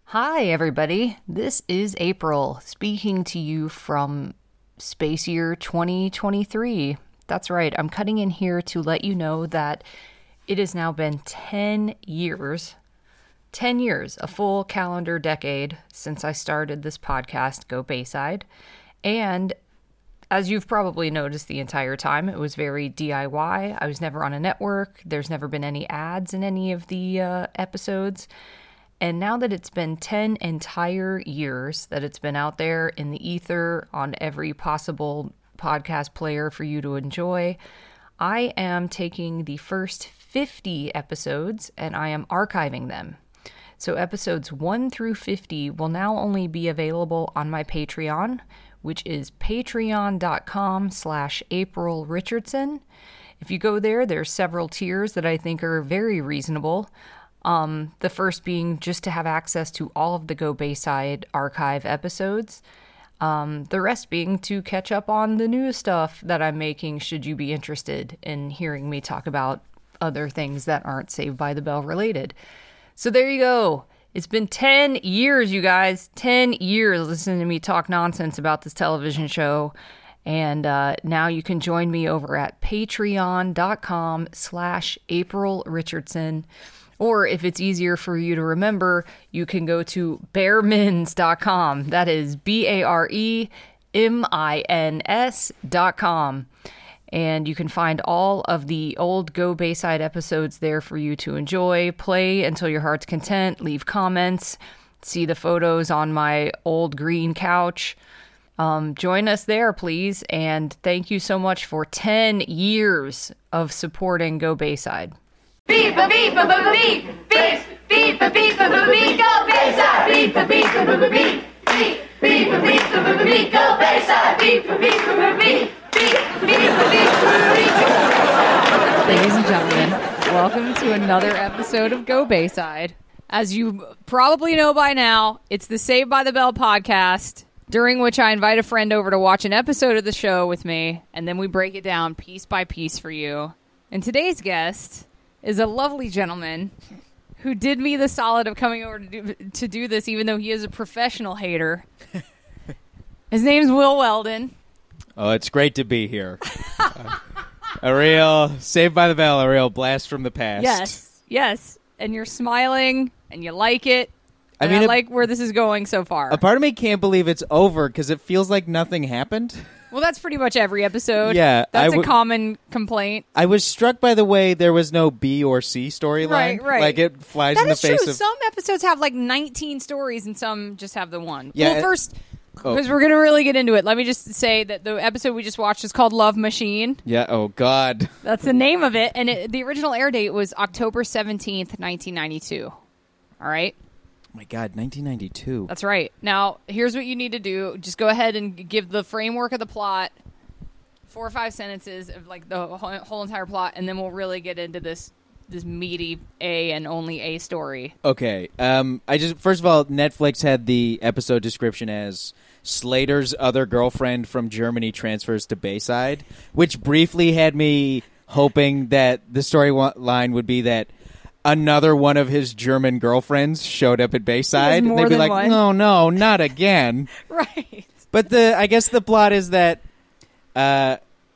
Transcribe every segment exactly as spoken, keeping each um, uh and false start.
Hi, everybody. This is April, speaking to you from Space Year twenty twenty-three. That's right, I'm cutting in here to let you know that it has now been ten years, ten years, a full calendar decade since I started this podcast, Go Bayside. And as you've probably noticed the entire time, it was very D I Y. I was never on a network. There's never been any ads in any of the uh, episodes. And now that it's been ten entire years that it's been out there in the ether on every possible podcast player for you to enjoy, I am taking the first fifty episodes and I am archiving them. So episodes one through fifty will now only be available on my Patreon, which is patreon.com slash April Richardson. If you go there, there's several tiers that I think are very reasonable. Um, the first being just to have access to all of the Go Bayside archive episodes. Um, the rest being to catch up on the new stuff that I'm making should you be interested in hearing me talk about other things that aren't Saved by the Bell related. So there you go. It's been ten years, you guys. ten years listening to me talk nonsense about this television show. And uh, now you can join me over at patreon.com slash April Richardson. Or if it's easier for you to remember, you can go to bare mins dot com. That is B A R E M I N S dot com. And you can find all of the old Go Bayside episodes there for you to enjoy, play until your heart's content, leave comments, see the photos on my old green couch. Um, join us there, please. And thank you so much for ten years of supporting Go Bayside. Beep a beep a beep beep beep a beep a beep Go Bayside. Beep a beep a beep beep beep a beep a beep Go Bayside. Beep a beep a beep beep beep a beep a beep. Ladies and gentlemen, welcome to another episode of Go Bayside. As you probably know by now, it's the Saved by the Bell podcast, during which I invite a friend over to watch an episode of the show with me, and then we break it down piece by piece for you. And today's guest is a lovely gentleman who did me the solid of coming over to do, to do this, even though he is a professional hater. His name's Will Weldon. Oh, it's great to be here. uh, a real Saved by the Bell, a real blast from the past. Yes, yes. And you're smiling, and you like it. I And mean, I a, like where this is going so far. a part of me can't believe it's over because it feels like nothing happened. Well, that's pretty much every episode. Yeah, That's I a w- common complaint. I was struck by the way there was no B or C storyline. Right, right. Like it flies That in the is face true. of. Some episodes have like nineteen stories and some just have the one. Yeah, Well, it- first, Oh. because we're going to really get into it, let me just say that the episode we just watched is called Love Machine. Yeah. Oh God. That's the name of it. And it, the original air date was October seventeenth, nineteen ninety-two. All right? Oh my God. nineteen ninety-two. That's right. Now, here's what you need to do. Just go ahead and give the framework of the plot, four or five sentences of like the whole, whole entire plot, and then we'll really get into this this meaty A and only A story. Okay. Um. I just first of all, Netflix had the episode description as Slater's other girlfriend from Germany transfers to Bayside, which briefly had me hoping that the storyline would be that another one of his German girlfriends showed up at Bayside, more and they'd be than like, one. "No, no, not again." Right. But the I guess the plot is that uh,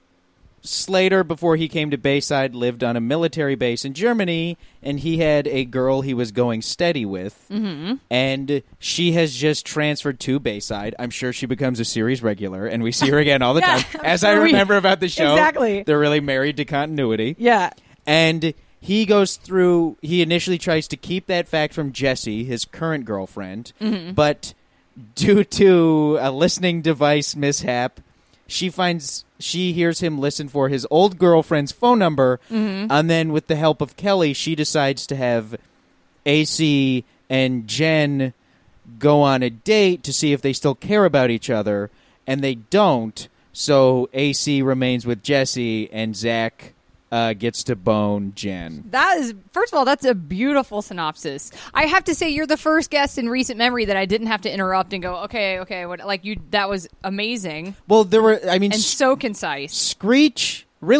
Slater, before he came to Bayside, lived on a military base in Germany, and he had a girl he was going steady with, Mm-hmm. and she has just transferred to Bayside. I'm sure she becomes a series regular, and we see her again all the Yeah, time. I'm As sure I we- remember about the show, Exactly. they're really married to continuity. Yeah. And he goes through, he initially tries to keep that fact from Jessie, his current girlfriend, Mm-hmm. but due to a listening device mishap, she finds, she hears him listen for his old girlfriend's phone number, Mm-hmm. and then with the help of Kelly, she decides to have A C and Jen go on a date to see if they still care about each other, and they don't, so A C remains with Jessie, and Zach uh, gets to bone Jen. That is, first of all, that's a beautiful synopsis. I have to say, you're the first guest in recent memory that I didn't have to interrupt and go, okay, okay, what? Like you, that was amazing Well, there were, I mean, and S- so concise. Screech really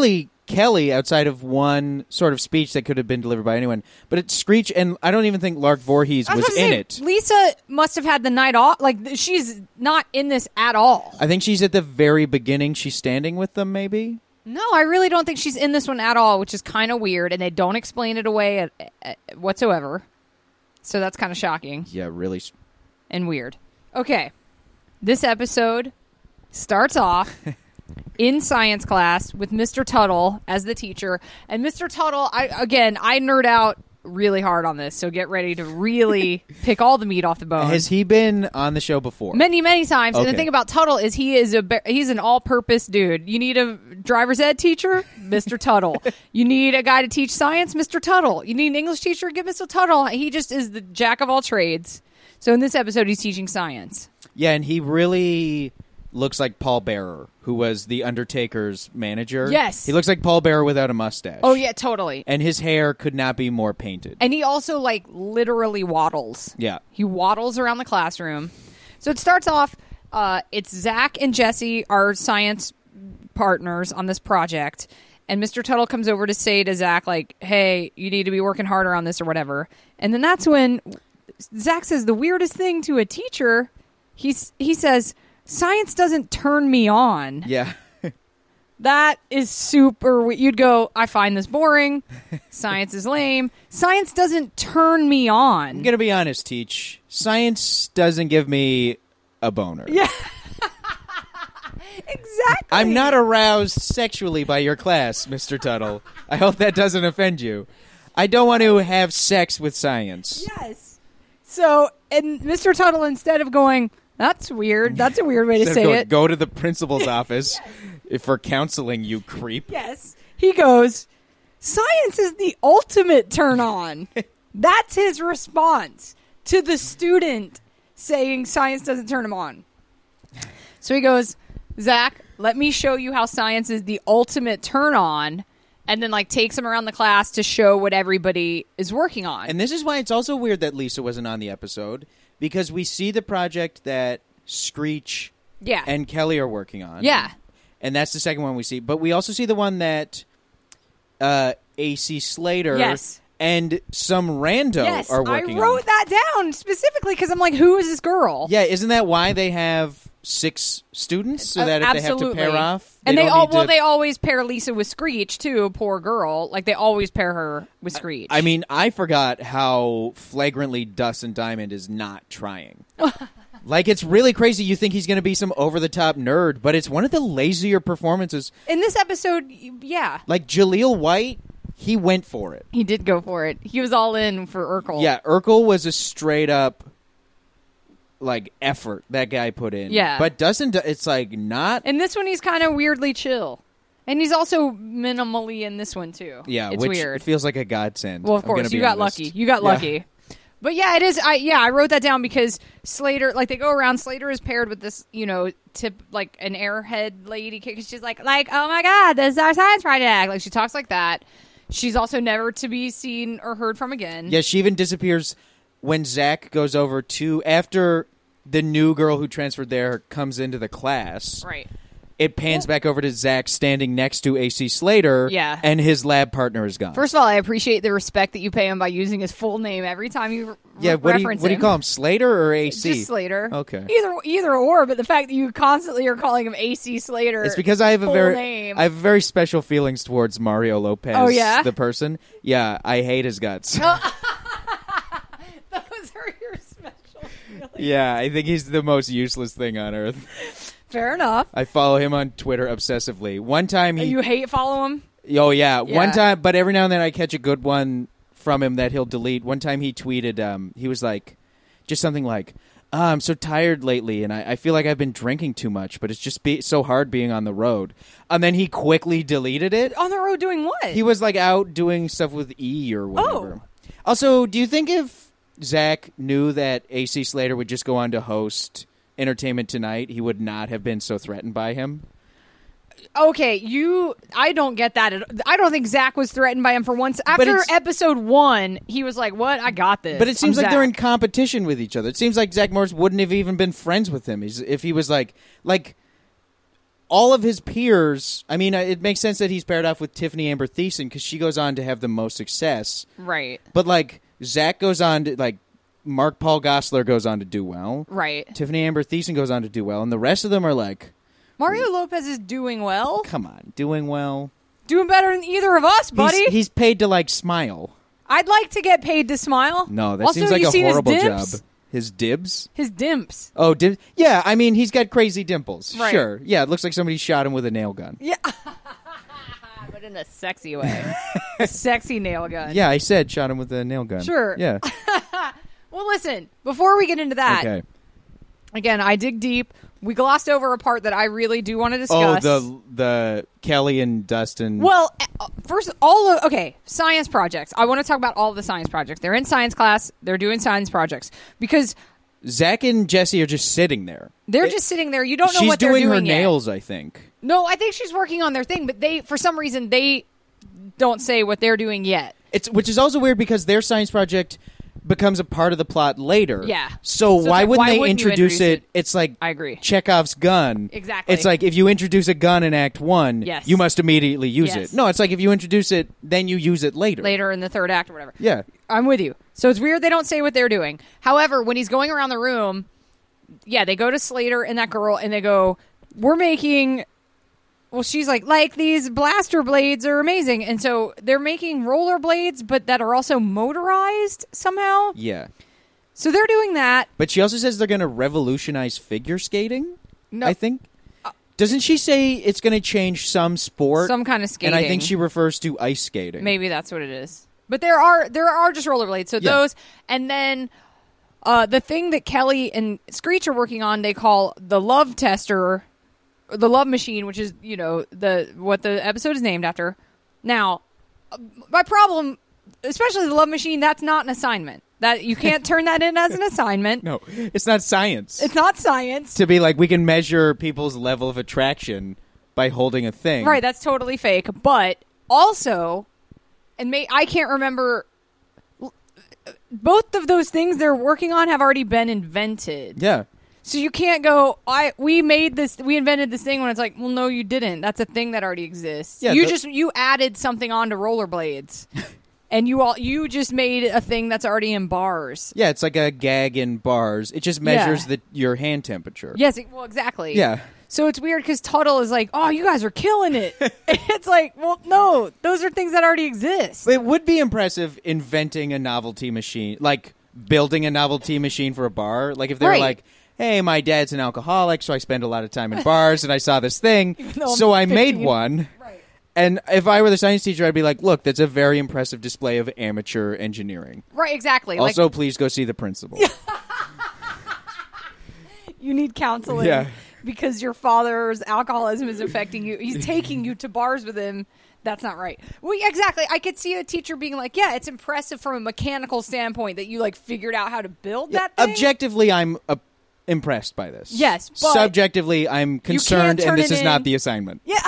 Kelly outside of one sort of speech that could have been delivered by anyone. But it's Screech, and I don't even think Lark Voorhees I was, was in say, it. Lisa must have had the night off. Like, she's not in this at all. I think she's at the very beginning. She's standing with them, maybe? No, I really don't think she's in this one at all, which is kind of weird, and they don't explain it away at, at, whatsoever. So that's kind of shocking Yeah, really. s- and weird. Okay, this episode starts off in science class with Mister Tuttle as the teacher, and Mister Tuttle, I again, I nerd out really hard on this, so get ready to really pick all the meat off the bone. Has he been on the show before? Many, many times. And the Okay. thing about Tuttle is he is a ba- he's an all-purpose dude. You need a driver's ed teacher, Mister Tuttle. You need a guy to teach science, Mister Tuttle. You need an English teacher, get Mister Tuttle. He just is the jack of all trades. So in this episode, he's teaching science. Yeah, and he really looks like Paul Bearer, who was the Undertaker's manager. Yes. He looks like Paul Bearer without a mustache. Oh yeah, totally. And his hair could not be more painted. And he also like literally waddles. Yeah. He waddles around the classroom. So it starts off. Uh, it's Zach and Jesse, our science partners on this project, and Mister Tuttle comes over to say to Zach, like, "Hey, you need to be working harder on this or whatever." And then that's when Zach says the weirdest thing to a teacher. He's he says, "Science doesn't turn me on." Yeah. That is super we- you'd go, I find this boring. Science is lame. Science doesn't turn me on. I'm going to be honest, Teach. Science doesn't give me a boner. Yeah. Exactly. I'm not aroused sexually by your class, Mister Tuttle. I hope that doesn't offend you. I don't want to have sex with science. Yes. So, and Mister Tuttle, instead of going, that's weird. That's a weird way to Instead of say going, it. Go to the principal's office for counseling, you creep. Yes. He goes, science is the ultimate turn on. That's his response to the student saying science doesn't turn him on. So he goes, Zach, let me show you how science is the ultimate turn on. And then, like, takes him around the class to show what everybody is working on. And this is why it's also weird that Lisa wasn't on the episode, because we see the project that Screech yeah. and Kelly are working on. Yeah. And that's the second one we see. But we also see the one that uh, A C Slater Yes. and some rando yes, are I working wrote on. that down specifically because I'm like, who is this girl? Yeah, isn't that why they have six students? So Uh, that if absolutely. they have to pair off, and they don't all need well, to- they always pair Lisa with Screech too. Poor girl, like they always pair her with Screech. I mean, I forgot how flagrantly Dustin Diamond is not trying. Like, it's really crazy. You think he's going to be some over-the-top nerd, but it's one of the lazier performances. in this episode, yeah, Like, Jaleel White, he went for it. he did go for it. He was all in for Urkel. Yeah, Urkel was a straight-up, like, effort that guy put in. Yeah. But Dustin, it's like, not... and this one he's kind of weirdly chill, and he's also minimally in this one too. Yeah, it's which weird. feels like a godsend. Well, of I'm gonna course, be you got honest. lucky. You got Yeah. lucky. But yeah, it is. I yeah, I wrote that down because Slater, like they go around. Slater is paired with this, you know, tip like an airhead lady. Cause she's like, like, oh my god, this is our science project. Like she talks like that. She's also never to be seen or heard from again. Yeah, she even disappears when Zach goes over to after the new girl who transferred there comes into the class. Right. It pans back over to Zach standing next to A C Slater. Yeah. And his lab partner is gone. First of all, I appreciate the respect that you pay him by using his full name every time you re- yeah, what do you reference what do you him. call him? Slater or A C? Just Slater. Okay. Either either or, but the fact that you constantly are calling him A C Slater. It's because I have a full very name. I have very special feelings towards Mario Lopez, Oh, yeah? the person. Yeah, I hate his guts. Those are your special feelings. Yeah, I think he's the most useless thing on earth. Fair enough. I follow him on Twitter obsessively. One time he You hate follow him? Oh yeah. Yeah. One time, but every now and then I catch a good one from him that he'll delete. One time he tweeted, um, he was like, just something like, oh, "I'm so tired lately, and I, I feel like I've been drinking too much, but it's just be- so hard being on the road." And then he quickly deleted it. On the road doing what? He was like out doing stuff with E or whatever. Oh. Also, do you think if Zach knew that A C Slater would just go on to host Entertainment Tonight, he would not have been so threatened by him? Okay, you. I don't get that. At, I don't think Zach was threatened by him for once. After it's- episode one, he was like, "What? I got this." But it seems I'm like they're Zach." in competition with each other. It seems like Zach Morris wouldn't have even been friends with him He's, if he was like, like, all of his peers, I mean, it makes sense that he's paired off with Tiffany Amber Thiessen because she goes on to have the most success. Right. But, like, Zach goes on to, like, Mark Paul Gosselaar goes on to do well. Right. Tiffany Amber Thiessen goes on to do well. And the rest of them are like... Mario Lopez is doing well. Come on. Doing well. Doing better than either of us, buddy. He's, he's paid to, like, smile. I'd like to get paid to smile. No, that also, seems like you a seen horrible his job. dimps? His dibs? His dimps. Oh, dib- yeah, I mean, he's got crazy dimples. Right. Sure. Yeah, it looks like somebody shot him with a nail gun. Yeah. But in a sexy way. A sexy nail gun. Yeah, I said shot him with a nail gun. Sure. Yeah. Well, listen, before we get into that, Okay. again, I dig deep. We glossed over a part that I really do want to Oh, discuss. the the Kelly and Dustin. Well, uh, first, all of, okay, science projects. I want to talk about all of the science projects. They're in science class. They're doing science projects because Zach and Jesse are just sitting there. they're It- just sitting there. You don't know She's what they're doing doing her yet. nails, I think. No, I think she's working on their thing, but they, for some reason, they don't say what they're doing yet. It's which is also weird because their science project becomes a part of the plot later. Yeah. So, So why it's like, wouldn't why they wouldn't you introduce, introduce it? it? It's like I agree. Chekhov's gun. Exactly. It's like if you introduce a gun in Act One, Yes. you must immediately use Yes. it. No, it's like if you introduce it, then you use it later. Later in the third act or whatever. Yeah. I'm with you. So it's weird they don't say what they're doing. However, when he's going around the room, yeah, they go to Slater and that girl and they go, we're making... Well, she's like, like, these blaster blades are amazing. And so they're making roller blades, but that are also motorized somehow. Yeah. So they're doing that. But she also says they're going to revolutionize figure skating. No. I think. Doesn't she say it's going to change some sport? Some kind of skating. And I think she refers to ice skating. Maybe that's what it is. But there are there are just rollerblades. So Yeah. those, and then uh, the thing that Kelly and Screech are working on, they call the love tester, the love machine, which is, you know, the what the episode is named after. Now, uh, my problem, especially the love machine, that's not an assignment. That you can't turn that in as an assignment. No, it's not science. It's not science. to be like, we can measure people's level of attraction by holding a thing. Right, that's totally fake. But also, and may, I can't remember, both of those things they're working on have already been invented. Yeah. So you can't go, I we made this, we invented this thing when it's like, well, no, you didn't. That's a thing that already exists. Yeah, you the- just, you added something onto rollerblades. And you all, you just made a thing that's already in bars. Yeah, it's like a gag in bars. It just measures Yeah. the your hand temperature. Yes, well, exactly. Yeah. So it's weird because Tuttle is like, oh, you guys are killing it. It's like, well, no, those are things that already exist. It would be impressive inventing a novelty machine, like building a novelty machine for a bar. Like if they Right. were like, hey, my dad's an alcoholic, so I spend a lot of time in bars, and I saw this thing, though I'm so I made fifteen. one. Right. And if I were the science teacher, I'd be like, look, that's a very impressive display of amateur engineering. Right, exactly. Also, like, please go see the principal. you need counseling Yeah. because your father's alcoholism is affecting you. He's taking you to bars with him. That's not right. Well, yeah, exactly. I could see a teacher being like, yeah, it's impressive from a mechanical standpoint that you, like, figured out how to build Yeah, that thing. objectively, I'm uh, impressed by this. Yes, but subjectively, I'm concerned, turn and this it is not in- the assignment. Yeah.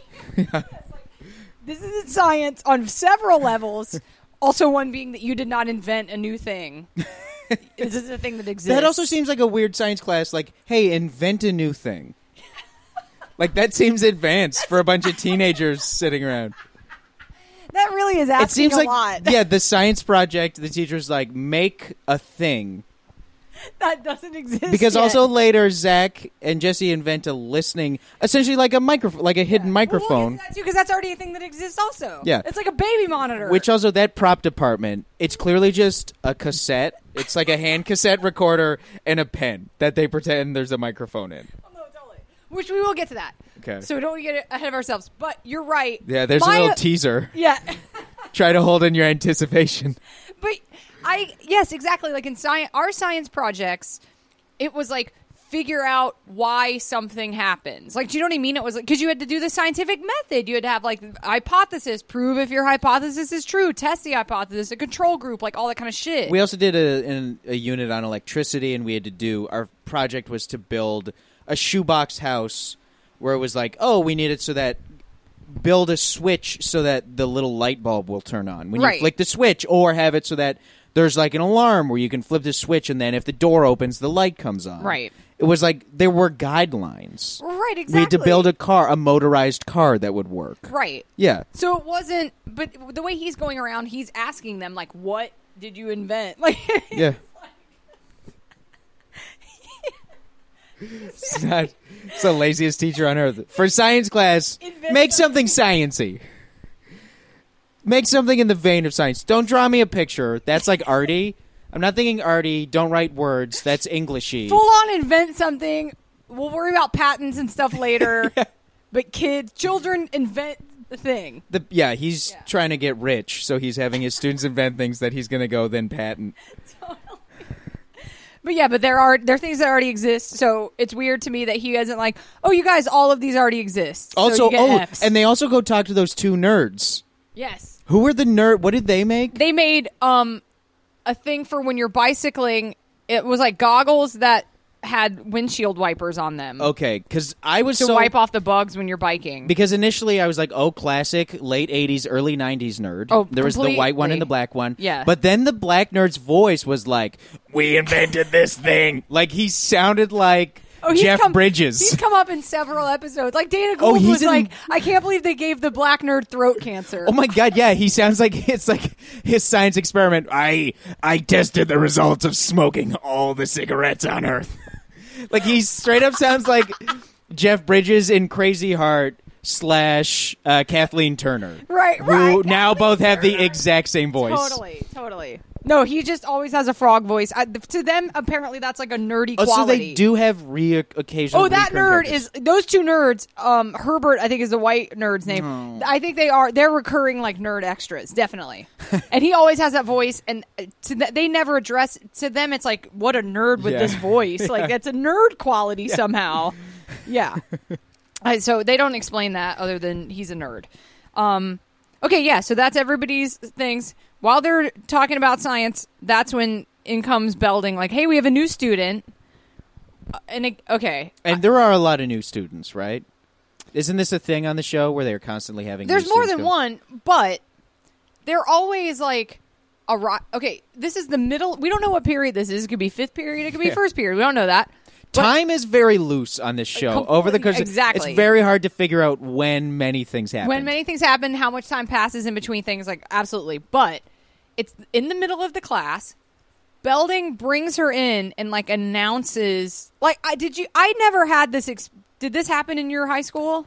This is science on several levels. Also, one being that you did not invent a new thing. This is a thing that exists. That also seems like a weird science class. Like, hey, invent a new thing. Like, that seems advanced for a bunch of teenagers sitting around. That really is asking It seems a like, lot. yeah, the science project, the teacher's like, make a thing. That doesn't exist Because yet. also later, Zach and Jesse invent a listening, essentially like a microphone, like a hidden microphone. Well, because that's already a thing that exists also. Yeah. It's like a baby monitor. Which also, that prop department, it's clearly just a cassette. It's like a hand cassette recorder and a pen that they pretend there's a microphone in. Oh, no, totally. Which we will get to that. Okay. So don't get ahead of ourselves. But you're right. Yeah, there's My- a little teaser. Yeah. Try to hold in your anticipation. But I yes, exactly. Like in science, our science projects, it was like figure out why something happens. Like, do you know what I mean? It was like because you had to do the scientific method. You had to have like hypothesis, prove if your hypothesis is true, test the hypothesis, a control group, like all that kind of shit. We also did a, an, a unit on electricity, and we had to do, our project was to build a shoebox house where it was like, oh, we need it so that, build a switch so that the little light bulb will turn on when Right. you flick the switch, or have it so that there's like an alarm where you can flip the switch, and then if the door opens, the light comes on. Right. It was like there were guidelines. Right, exactly. We had to build a car, a motorized car that would work. Right. Yeah. So it wasn't, but the way he's going around, he's asking them, like, what did you invent? Like, Yeah. It's not it's the laziest teacher on earth. For science class, Invent make something sciencey. Make something in the vein of science. Don't draw me a picture. That's like arty. I'm not thinking arty. Don't write words. That's Englishy. full on invent something. We'll worry about patents and stuff later. But kids, children invent the thing. The, yeah, he's Yeah. trying to get rich, so he's having his students invent things that he's going to go then patent. But yeah, but there are there are things that already exist. So it's weird to me that he isn't like, oh, you guys, all of these already exist. So Also, you get oh, Fs. and they also go talk to those two nerds. yes, Who were the nerd? What did they make? they made um a thing for when you're bicycling. It was like goggles that had windshield wipers on them Okay, because I was to so wipe off the bugs when you're biking. because initially I was like, oh, classic late eighties, early nineties nerd. Oh, there was the white one and the completely. black one. Yeah. But then the black nerd's voice was like, we invented this thing. Like he sounded like Oh, he's Jeff come, Bridges. He's come up in several episodes. Like Dana Oh, Gould he's was in- like, I can't believe they gave the black nerd throat cancer. Oh my god, yeah, he sounds like it's like his science experiment. I I tested the results of smoking all the cigarettes on Earth. Like he straight up sounds like Jeff Bridges in Crazy Heart slash uh, Kathleen Turner. Right, Who right. now both have the exact same voice. Totally, totally. No, he just always has a frog voice. I, to them, apparently, that's like a nerdy Oh, so quality. they do have re occasional. Oh, that nerd is those two nerds. Um, Herbert, I think, is the white nerd's name. I think they are. They're recurring like nerd extras, definitely. And he always has that voice. And uh, to th- they never address to them. It's like, what a nerd with Yeah. this voice. Like that's a nerd quality somehow. Yeah. Uh, so they don't explain that other than he's a nerd. Um, okay, yeah. So that's everybody's things. While they're talking about science, that's when in comes Belding. Like, hey, we have a new student. Uh, and it, okay, And there are a lot of new students, right? Isn't this a thing on the show where they're constantly having? there's new more students than come? one, but they're always like a ro- okay. This is the middle. We don't know what period this is. It could be fifth period. It could be Yeah. first period. We don't know that. But- Time is very loose on this show. Completely- Over the course, exactly. it's very hard to figure out when many things happen. When many things happen, how much time passes in between things, like absolutely. But it's in the middle of the class. Belding brings her in and like announces, like, I did you? I never had this. Ex- did this happen in your high school?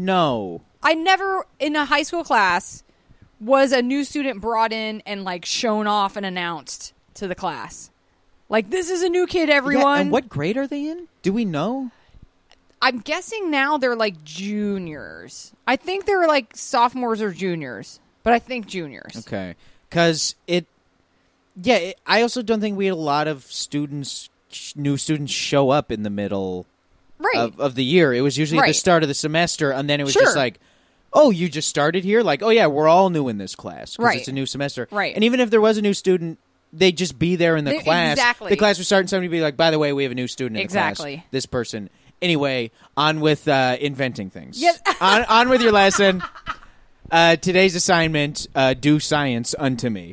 No. I never in a high school class was a new student brought in and like shown off and announced to the class. Like, this is a new kid, everyone. Yeah, and what grade are they in? Do we know? I'm guessing now they're like juniors. I think they're like sophomores or juniors, but I think juniors. Okay. Because it, yeah, it, I also don't think we had a lot of students, sh- new students show up in the middle Right. of, of the year. It was usually at Right. the start of the semester, and then it was Sure. just like, oh, you just started here? Like, oh, yeah, we're all new in this class because Right. it's a new semester. Right. And even if there was a new student, they'd just be there in the They- class. exactly. The class would start and somebody would be like, by the way, we have a new student in the Exactly. class. This person. Anyway, on with uh, inventing things. Yes. on, on with your lesson. Uh, today's assignment, uh, do science unto me.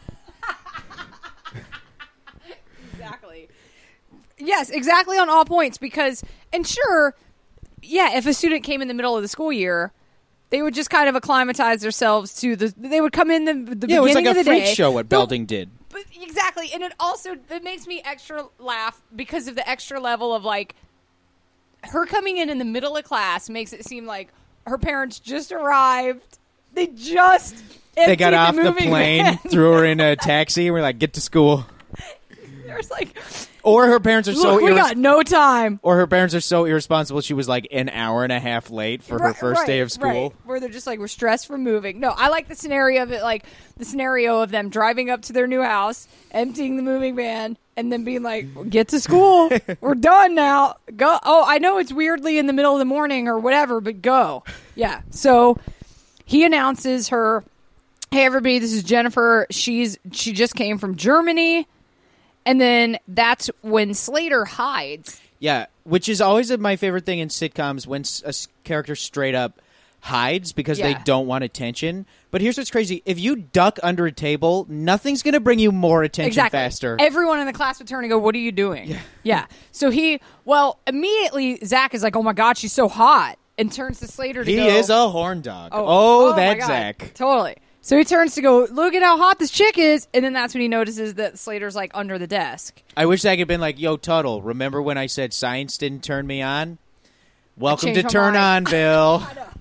Exactly. Yes, exactly on all points because, and sure, yeah, if a student came in the middle of the school year, they would just kind of acclimatize themselves to the. They would come in the, the Yeah, it was beginning like a of the freak day. show what But- Belding did. But exactly, and it also it makes me extra laugh because of the extra level of like her coming in in the middle of class makes it seem like her parents just arrived. They just They got emptied off the moving plane, van. threw her in a taxi, and we're like, get to school. There's like, Or her parents are so look, we irres- got no time. or her parents are so irresponsible she was like an hour and a half late for her Right, first right, day of school. right. Where they're just like, we're stressed for moving. No, I like the scenario of it, like the scenario of them driving up to their new house, emptying the moving van, and then being like, get to school. We're done now. Go. Oh, I know it's weirdly in the middle of the morning or whatever, but go. Yeah. So he announces her, hey, everybody, this is Jennifer. She's She just came from Germany. And then that's when Slater hides. Yeah, which is always my favorite thing in sitcoms when s- a s- character straight up hides because Yeah. they don't want attention. But here's what's crazy. If you duck under a table, nothing's going to bring you more attention Exactly. faster. Everyone in the class would turn and go, "What are you doing?" Yeah. yeah. So he, well, immediately Zach is like, "Oh my God, she's so hot," and turns to Slater to he go. is a horn dog. Oh, Oh, oh my that's God. Zach. Totally. So he turns to go, "Look at how hot this chick is," and then that's when he notices that Slater's like under the desk. I wish Zach had been like, "Yo, Tuttle, remember when I said science didn't turn me on? Welcome to changed my Turn mind." On, Bill."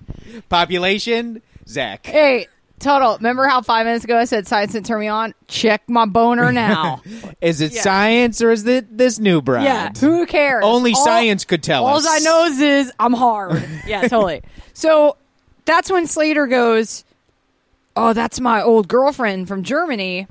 Population, Zach. Hey, Tuttle, remember how five minutes ago I said science didn't turn me on? Check my boner now. Is it Yeah. science or is it this new bride? Yeah, who cares? Only All- science could tell All us. I know is I'm hard. Yeah, totally. So that's when Slater goes, "Oh, that's my old girlfriend from Germany."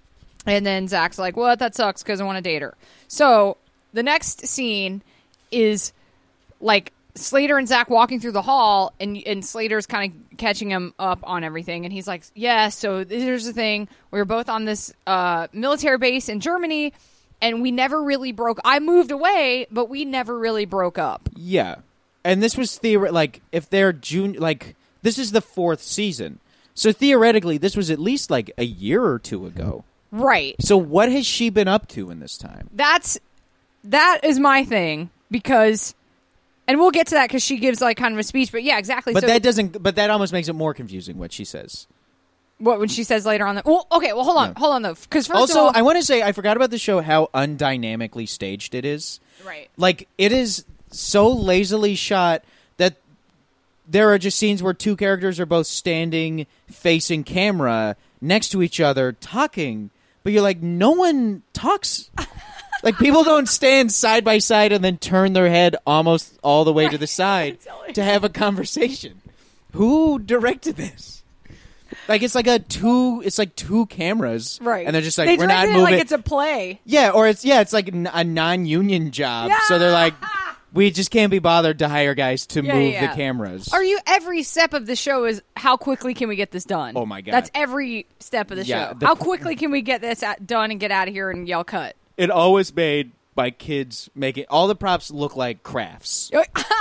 And then Zach's like, "Well, that sucks because I want to date her." So the next scene is like Slater and Zach walking through the hall, and and Slater's kind of catching him up on everything, and he's like, "Yeah, so here's the thing: we were both on this uh, military base in Germany, and we never really broke. I moved away, but we never really broke up." Yeah. And this was theor- like if they're June like this is the fourth season. So theoretically this was at least like a year or two ago. Right. So what has she been up to in this time? That's that is my thing because, and we'll get to that because she gives like kind of a speech. But yeah, exactly. But so that doesn't but that almost makes it more confusing what she says. what when she says later on that. Well, okay. Well, hold on, No. hold on though, because first Also, of all, I want to say I forgot about the show how undynamically staged it is. right. Like it is so lazily shot that there are just scenes where two characters are both standing facing camera next to each other talking, but you're like, no one talks. Like people don't stand side by side and then turn their head almost all the way to the side to have a conversation. Who directed this? Like it's like a two it's like two cameras, Right. And they're just like, they we're not directed it moving like it's a play. yeah, or it's yeah, it's like n- a non-union job. So they're like, we just can't be bothered to hire guys to Yeah, move yeah. the cameras. Are you every step of the show is how quickly can we get this done? Oh, my God. That's every step of the Yeah, show. the- how quickly can we get this at, done and get out of here and yell cut? It always made by kids making all the props look like crafts.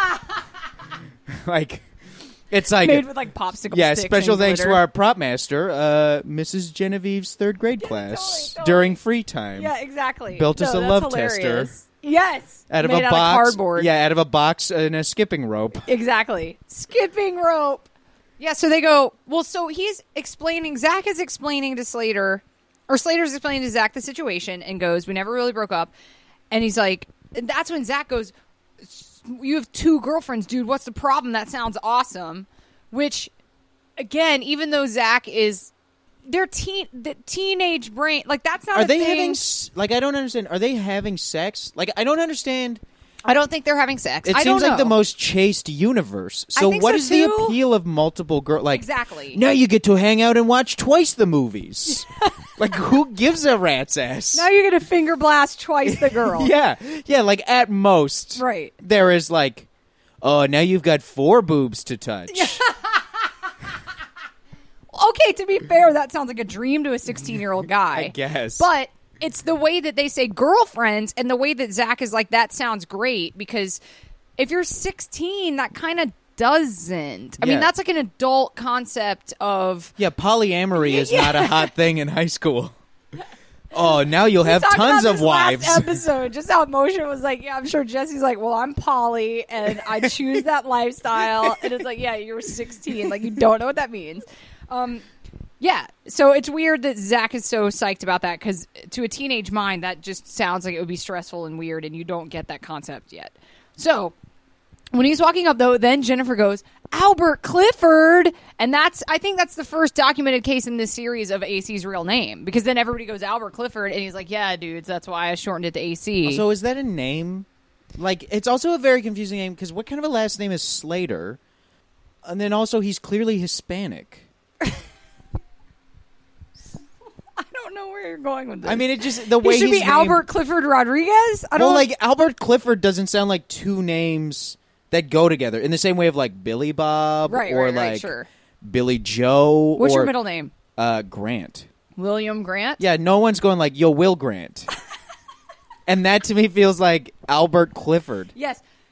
Like it's like Made with like popsicle yeah. sticks Special and thanks glitter. to our prop master, uh, Missus Genevieve's third grade class totally, totally. during free time. Yeah, exactly. Built us No, a that's love hilarious. tester. Yes, Out of Made a out box, of cardboard. yeah, out of a box and a skipping rope. Exactly. Skipping rope. Yeah, so they go, well, so he's explaining, Zach is explaining to Slater, or Slater's explaining to Zach the situation and goes, we never really broke up. And he's like, and that's when Zach goes, you have two girlfriends, dude. What's the problem? That sounds awesome. Which, again, even though Zach is, their teen, the teenage brain, like that's not Are a they thing. having s- like I don't understand? Are they having sex? Like I don't understand. I don't think they're having sex. It I seems don't like the know. most chaste universe. So think what so, is too. the appeal of multiple girls? Like Exactly. now you get to hang out and watch twice the movies. Like who gives a rat's ass? Now you're going to finger blast twice the girl. yeah, yeah. Like at most, Right. there is like, oh, now you've got four boobs to touch. Okay, to be fair, that sounds like a dream to a sixteen-year-old guy. I guess. But it's the way that they say girlfriends and the way that Zach is like, that sounds great, because if you're sixteen, that kind of doesn't. I Yeah. mean, that's like an adult concept of... Yeah, polyamory is Yeah. not a hot thing in high school. Oh, now you'll have Talked tons about of this wives. Last episode, just how Motion was like, yeah, I'm sure Jesse's like, well, I'm poly and I choose that lifestyle. And it's like, yeah, you're sixteen. Like, you don't know what that means. Um, yeah, so it's weird that Zach is so psyched about that, because to a teenage mind, that just sounds like it would be stressful and weird, and you don't get that concept yet. So when he's walking up, though, then Jennifer goes, Albert Clifford, and that's I think that's the first documented case in this series of A C's real name, because then everybody goes Albert Clifford, and he's like, yeah, dudes, that's why I shortened it to A C. So is that a name? Like, it's also a very confusing name because what kind of a last name is Slater? And then also he's clearly Hispanic. I don't know where you're going with this. I mean, it just the way he should he's be named- Albert Clifford Rodriguez. I don't Well, like Albert Clifford doesn't sound like two names that go together in the same way of like Billy Bob Right, or right, right, like sure. Billy Joe. What's or, your middle name? Uh, Grant. William Grant. Yeah, no one's going like, yo, Will Grant. And that to me feels like Albert Clifford. Yes.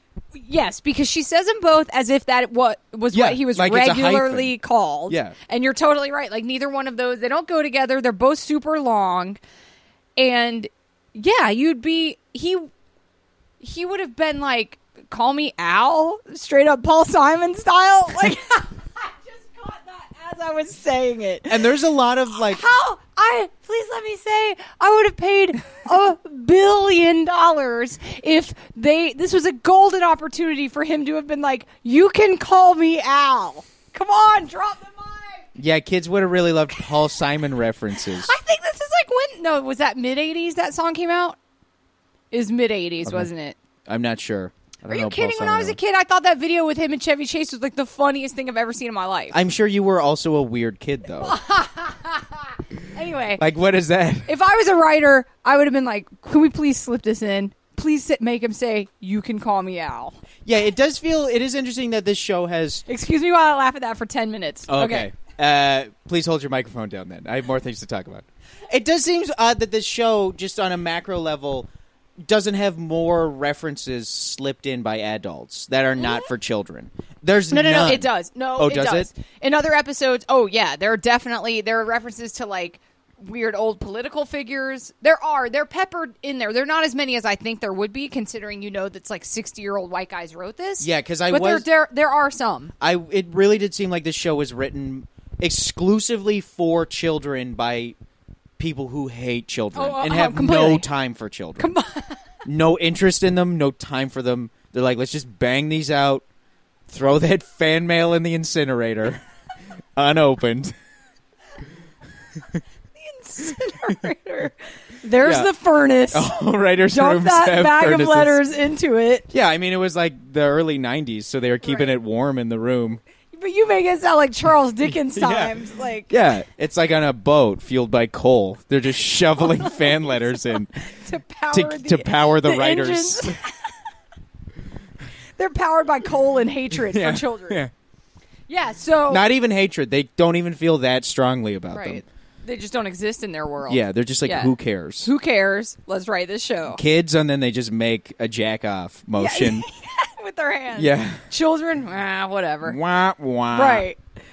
Yes, because she says them both as if that what was Yeah, what he was like it's a regularly hyphen. called. Yeah. And you're totally right. Like neither one of those, they don't go together. They're both super long. And yeah, you'd be he he would have been like, call me Al, straight up Paul Simon style. Like I just caught that as I was saying it. And there's a lot of like How I please let me say I would have paid a billion dollars if they this was a golden opportunity for him to have been like, you can call me Al. Come on, drop the mic. yeah, kids would have really loved Paul Simon references. I think this is like when no, was that mid eighties that song came out? Is mid eighties, wasn't it? I'm not sure. I don't Are know you Paul kidding? When Simon I was a was. kid, I thought that video with him and Chevy Chase was like the funniest thing I've ever seen in my life. I'm sure you were also a weird kid though. Anyway, Like what is that? if I was a writer, I would have been like, can we please slip this in? Please sit, make him say, you can call me Al. Yeah, it does feel it is interesting that this show has Excuse me while I laugh at that for ten minutes. Okay. Uh, please hold your microphone down then. I have more things to talk about. It does seem odd that this show, just on a macro level, doesn't have more references slipped in by adults that are not for children. There's No, no, no, none. it does. No, Oh, it does does. it? In other episodes, oh, yeah, there are definitely, there are references to, like, weird old political figures. There are. They're peppered in there. They're not as many as I think there would be, considering you know that's, like, sixty-year-old white guys wrote this. Yeah, 'cause I but was- there, there, there are some. I it really did seem like this show was written exclusively for children by people who hate children Oh, uh, and uh, have completely. no time for children. No interest in them, no time for them. They're like, let's just bang these out, throw that fan mail in the incinerator, unopened. Incinerator. There's Yeah. the furnace. All writers' Dump rooms that have bag furnaces. of letters into it. Yeah, I mean, it was like the early nineties, so they were keeping Right. it warm in the room. But you make it sound like Charles Dickens Yeah. times. Like, Yeah, it's like on a boat fueled by coal. They're just shoveling fan letters in to power to, the, to power the, the writers. engines. They're powered by coal and hatred Yeah, for children. yeah. Yeah, so Not even hatred. They don't even feel that strongly about right. them. They just don't exist in their world. Yeah, they're just like, Yeah. who cares? Who cares? Let's write this show. Kids, and then they just make a jack off motion. With their hands. Yeah. Children, ah, whatever. Wah, wah. Right.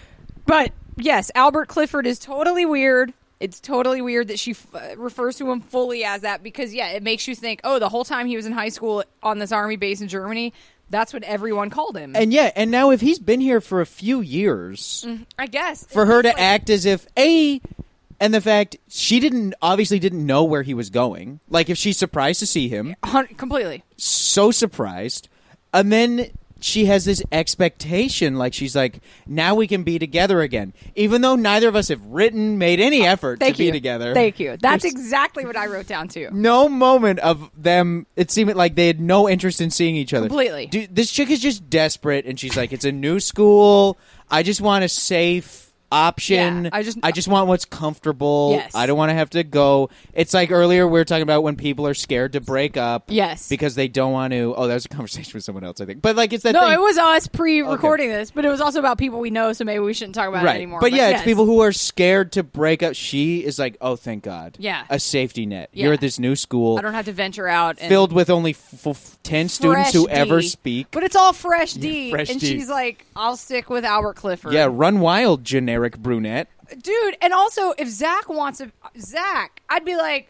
But yes, Albert Clifford is totally weird. It's totally weird that she f- uh, refers to him fully as that because, yeah, it makes you think, oh, the whole time he was in high school on this army base in Germany, that's what everyone called him. And yeah, and now if he's been here for a few years, I guess. for her to Like- act as if, A, and the fact she didn't, obviously didn't know where he was going. Like, if she's surprised to see him, Hun- completely. so surprised, and then she has this expectation, like she's like, now we can be together again, even though neither of us have written, made any effort Thank to you. be together. Thank you. That's There's exactly what I wrote down, too. no moment of them. It seemed like they had no interest in seeing each other. Completely. Dude, this chick is just desperate, and she's like, it's a new school. I just want a safe option. Yeah, I just- I just want what's comfortable. Yes. I don't want to have to go. It's like earlier we were talking about when people are scared to break up. Yes. Because they don't want to. Oh, that was a conversation with someone else, I think. But like, it's that No, thing. it was us pre-recording this, but it was also about people we know, so maybe we shouldn't talk about it right. anymore. But yeah, yes. it's people who are scared to break up. She is like, oh, thank God. Yeah. A safety net. Yeah. You're at this new school I don't have to venture out. And filled with only f- f- ten students who fresh ever D. speak. But it's all fresh D. fresh and D. she's like, I'll stick with Albert Clifford. Yeah, run wild, generic brunette. Dude, and also, if Zach wants a... Zach, I'd be like,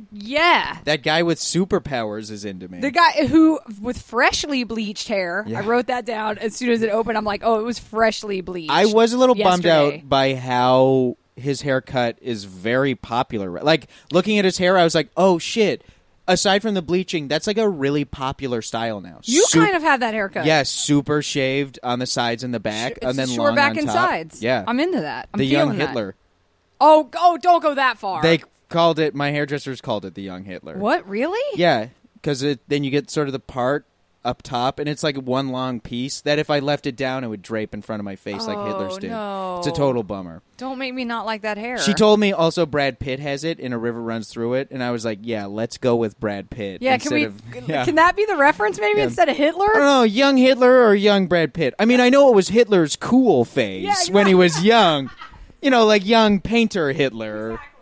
yeah. That guy with superpowers is into me. The guy who, with freshly bleached hair, Yeah. I wrote that down. As soon as it opened, I'm like, oh, it was freshly bleached. I was a little bummed yesterday. out by how his haircut is very popular. Like, looking at his hair, I was like, oh, shit. Aside from the bleaching, that's like a really popular style now. You Sup- kind of have that haircut. Yeah, super shaved on the sides and the back, It's and then short long back on and top. sides. Yeah, I'm into that. I'm the young feeling that. Hitler. Oh, oh, don't go that far. They called it. My hairdressers called it the young Hitler. What, really? Yeah, because then you get sort of the part up top, and it's like one long piece that if I left it down, it would drape in front of my face like Hitler's Oh, did. no. It's a total bummer. Don't make me not like that hair. She told me also Brad Pitt has it, and a river runs through it, and I was like, yeah, let's go with Brad Pitt. Yeah, instead can we? Of, yeah. Can that be the reference? Maybe Yeah. instead of Hitler. I don't know, young Hitler or young Brad Pitt. I mean, I know it was Hitler's cool phase Yeah, when he was young. You know, like young painter Hitler. Or,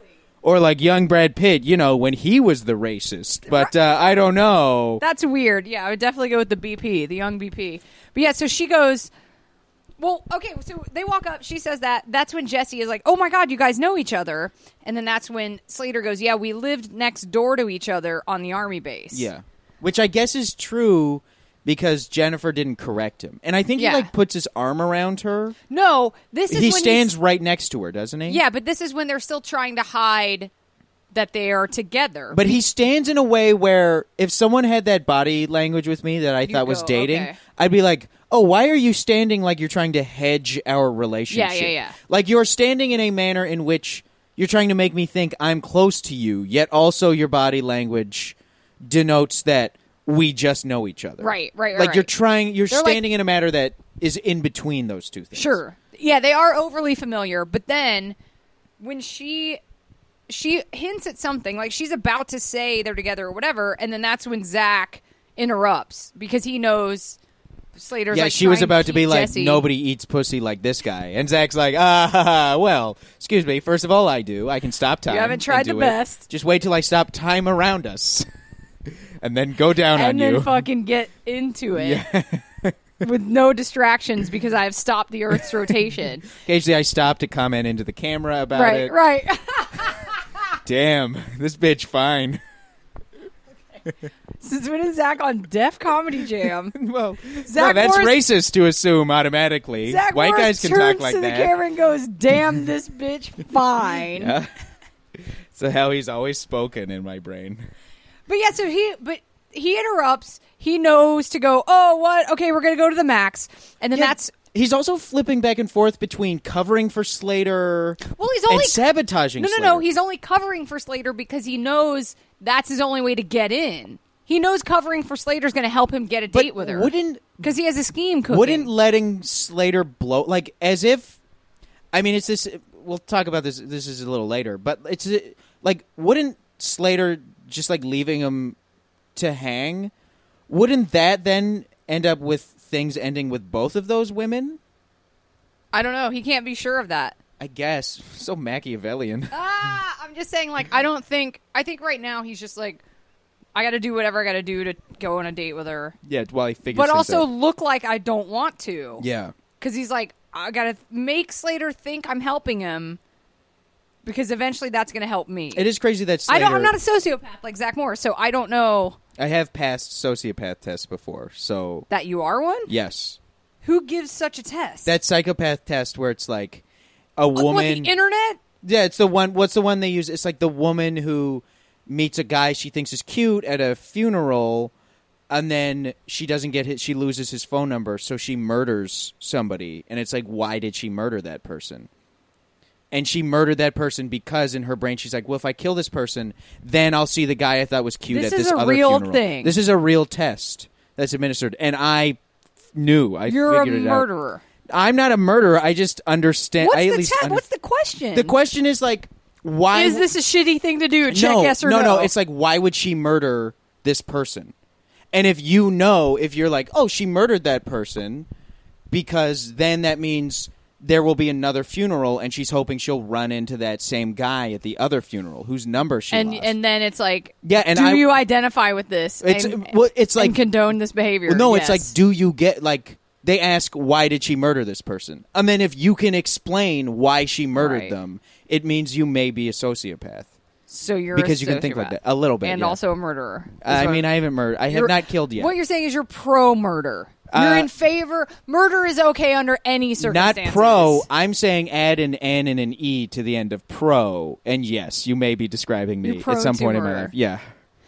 Or like young Brad Pitt, you know, when he was the racist. But uh, I don't know. That's weird. Yeah, I would definitely go with the B P, the young B P. But yeah, so she goes, well, okay, so they walk up. She says that. That's when Jesse is like, oh, my God, you guys know each other. And then that's when Slater goes, yeah, we lived next door to each other on the Army base. Yeah. Which I guess is true because Jennifer didn't correct him. And I think Yeah. he like puts his arm around her. No, this is He when stands he's- right next to her, doesn't he? Yeah, but this is when they're still trying to hide that they are together. But he stands in a way where if someone had that body language with me that I You thought was go, dating, okay. I'd be like, oh, why are you standing like you're trying to hedge our relationship? Yeah, yeah, yeah. Like you're standing in a manner in which you're trying to make me think I'm close to you, yet also your body language denotes that we just know each other. Right, right, right, Like you're right. trying, you're They're like- standing in a manner that is in between those two things. Sure. Yeah, they are overly familiar, but then when she she hints at something, like she's about to say they're together or whatever, and then that's when Zach interrupts because he knows Slater's Yeah, like she was trying about to keep be like, Jesse. nobody eats pussy like this guy. And Zach's like, ah, well, excuse me. First of all, I do. I can stop time. haven't tried and do the it. best. Just wait till I stop time around us. And then go down and on then you. fucking get into it with no distractions because I have stopped the Earth's rotation. Occasionally I stop to comment into the camera about right, it. right. Damn, this bitch fine. Since when is Zach on Def Comedy Jam? Well, Zach no, that's Morris- racist to assume automatically. Zach White Morris guys can turns talk like to the that. camera and goes, "Damn this bitch, fine." Yeah. So how he's always spoken in my brain. But yeah, so he but he interrupts. He knows to go. Oh, what? Okay, we're gonna go to the max, and then Yeah, that's he's also flipping back and forth between covering for Slater well, he's only and sabotaging no, no, Slater. no. He's only covering for Slater because he knows that's his only way to get in. He knows covering for Slater's going to help him get a But date with her. Wouldn't Because he has a scheme cooking. wouldn't letting Slater blow like as if I mean it's this we'll talk about this this is a little later, but it's uh, like wouldn't Slater just like leaving him to hang, wouldn't that then end up with things ending with both of those women? I don't know. He can't be sure of that. I guess. So Machiavellian. Ah, I'm just saying, like, I don't think. I think right now he's just like, I got to do whatever I got to do to go on a date with her, Yeah, while he figures but things also out. look like I don't want to. Yeah. Because he's like, I got to make Slater think I'm helping him, because eventually that's going to help me. It is crazy that I Slater don't. I'm not a sociopath like Zach Morris, so I don't know I have passed sociopath tests before, so that you are one. yes. Who gives such a test? That psychopath test where it's like a What, woman the internet. Yeah, it's the one. What's the one they use? It's like the woman who meets a guy she thinks is cute at a funeral, and then she doesn't get his. She loses his phone number, so she murders somebody. And it's like, why did she murder that person? And she murdered that person because in her brain she's like, well, if I kill this person, then I'll see the guy I thought was cute This at is this a other real funeral. thing. This is a real test that's administered, and I knew. I You're a figured it out. murderer. I'm not a murderer. I just understand. What's I at the least test? under- What's the question? the question is like, why Is this a shitty thing to do? Check no, yes or no, no. no. It's like, why would she murder this person? And if you know, if you're like, oh, she murdered that person, because then that means there will be another funeral, and she's hoping she'll run into that same guy at the other funeral, whose number she and lost. and then it's like, Yeah, and do I- you identify with this? It's- and, well, it's like- and condone this behavior? Well, no, Yes. it's like, do you get like? They ask, why did she murder this person? And then if you can explain why she murdered Right. them, it means you may be a sociopath. so you're because a you can think like sociopath. that a little bit, and yeah. also a murderer. is I what- mean, I haven't murdered. I have You're- not killed yet. What you're saying is you're pro murder. You're Uh, in favor. Murder is okay under any Not circumstances. pro. I'm saying add an N and an E to the end of pro. And yes, you may be describing me You're prone at some to point in my murder. life. Yeah.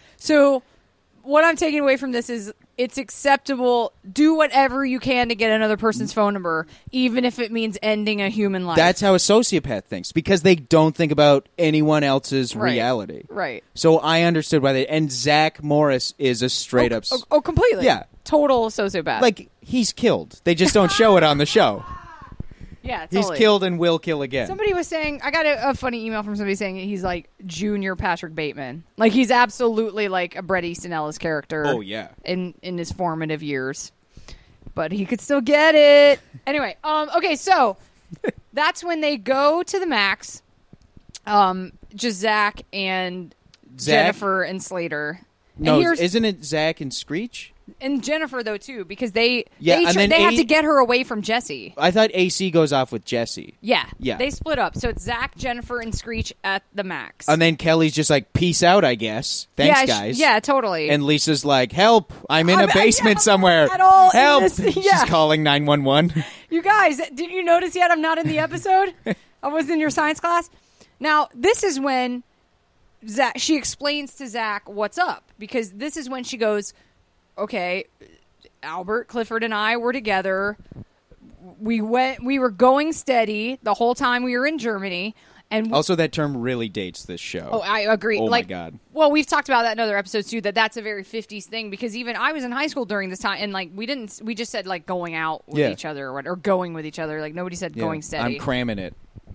So, what I'm taking away from this is it's acceptable. Do whatever you can to get another person's phone number, even if it means ending a human life. That's how a sociopath thinks, because they don't think about anyone else's Right. reality. right. So I understood why they. And Zach Morris is a straight up. s- Oh, oh, completely. Yeah. Total sociopath. Like, he's killed. They just don't show it on the show. yeah, He's totally. killed and will kill again. Somebody was saying, I got a, a funny email from somebody saying he's like junior Patrick Bateman. Like he's absolutely like a Bret Easton Ellis character. Oh, yeah. In in his formative years, but he could still get it. Anyway, um, okay, so that's when they go to the max. Um, just Zach and Zach? Jennifer and Slater. No, and here's, isn't it Zach and Screech? and Jennifer though too, because they Yeah, they, and tr- then they have A- to get her away from Jesse. I thought A C goes off with Jesse. Yeah, Yeah. They split up, so it's Zach, Jennifer, and Screech at the max. And then Kelly's just like, peace out, I guess. Thanks, yeah, sh- guys. Yeah, totally. And Lisa's like, help, I'm in I'm- a basement yeah, somewhere. at all in help. this- yeah. She's calling nine one one. You guys, did you notice yet I'm not in the episode? I was in your science class. Now, this is when Zach, she explains to Zach what's up, because this is when she goes, okay, Albert, Clifford, and I were together. We went. We were going steady the whole time we were in Germany, and Also, that term really dates this show. oh, I agree. Oh, my like, God. Well, we've talked about that in other episodes too. That that's a very fifties thing, because even I was in high school during this time, and like we didn't. We just said like going out with Yeah. each other or, what, or going with each other. Like nobody said Yeah, going steady. I'm cramming it.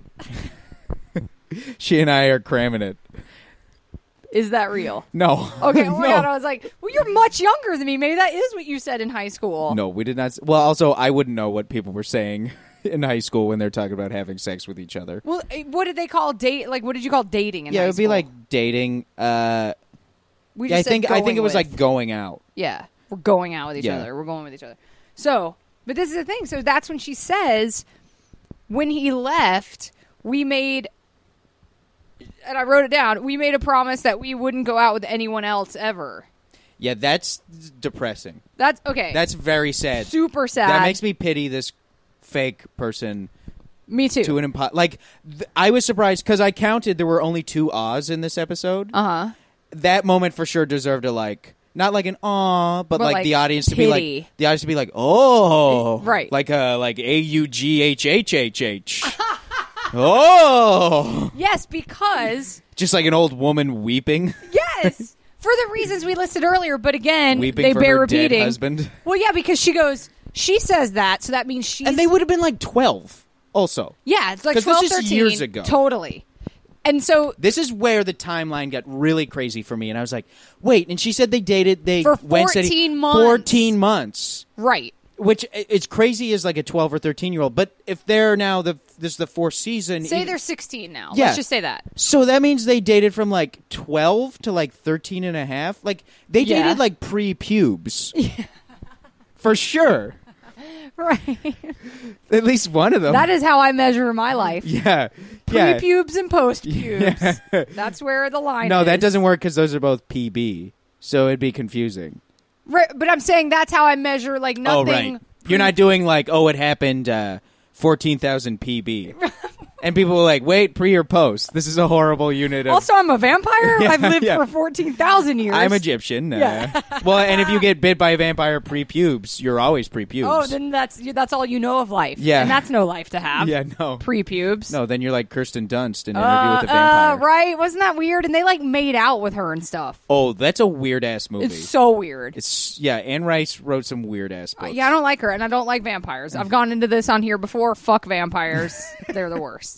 She and I are cramming it. Is that real? No. Okay, oh my No. God, I was like, well, you're much younger than me. Maybe that is what you said in high school. No, we did not. s- Well, also, I wouldn't know what people were saying in high school when they're talking about having sex with each other. Well, eh, what did they call date? Like, what did you call dating in Yeah, high it would be school? like dating. Uh, we yeah, I just said think I think going it was with. like going out. Yeah, we're going out with each Yeah. other. We're going with each other. So, but this is the thing. So that's when she says, when he left, we made, and I wrote it down, we made a promise that we wouldn't go out with anyone else ever. Yeah, that's depressing. That's, okay. That's very sad. super sad. That makes me pity this fake person me too. to an impo- like. Th- I was surprised because I counted there were only two ahs in this episode. Uh-huh. That moment for sure deserved a like. Not like an aw, but, But like, like the audience to pity. be like the audience to be like, oh, Right. like a like a u g h h h h, oh, Yes, because, just like an old woman weeping, yes, for the reasons we listed earlier, but again, weeping they for bear her dead repeating. husband, Well, yeah, because she goes, she says that, so that means she's... and they would have been like twelve. Also, Yeah, it's like 'Cause this twelve, is thirteen. years ago. Totally. And so, this is where the timeline got really crazy for me, and I was like, wait. And she said they dated they For went steady- fourteen months. Fourteen months. right. Which i- it's crazy as like a twelve or thirteen year old, but if they're now the this is the fourth season, Say even- they're sixteen now. Yeah. Let's just say that. so that means they dated from like twelve to like thirteen and a half. Like they Yeah. dated like pre pubes, for sure. Right. At least one of them. That is how I measure my life. yeah, yeah. Pre-pubes and post-pubes. That's where the line No, is. that doesn't work because those are both P B, so it'd be confusing. Right, but I'm saying that's how I measure, like, nothing... Oh, right. You're not doing like, oh, it happened uh, fourteen thousand P B. And people were like, wait, pre or post? This is a horrible unit of... Also, I'm a vampire? Yeah, I've lived yeah. for fourteen thousand years. I'm Egyptian. Uh, Yeah. well, and if you get bit by a vampire pre-pubes, you're always pre-pubes. Oh, then that's that's all you know of life. Yeah. And that's no life to have. Yeah, no. Pre-pubes. No, then you're like Kirsten Dunst in Interview Uh, with a Vampire. uh, right? Wasn't that weird? And they, like, made out with her and stuff. Oh, that's a weird-ass movie. It's so weird. It's- yeah, Anne Rice wrote some weird-ass Uh, books. yeah, I don't like her, and I don't like vampires. I've gone into this on here before. Fuck vampires. They're the worst.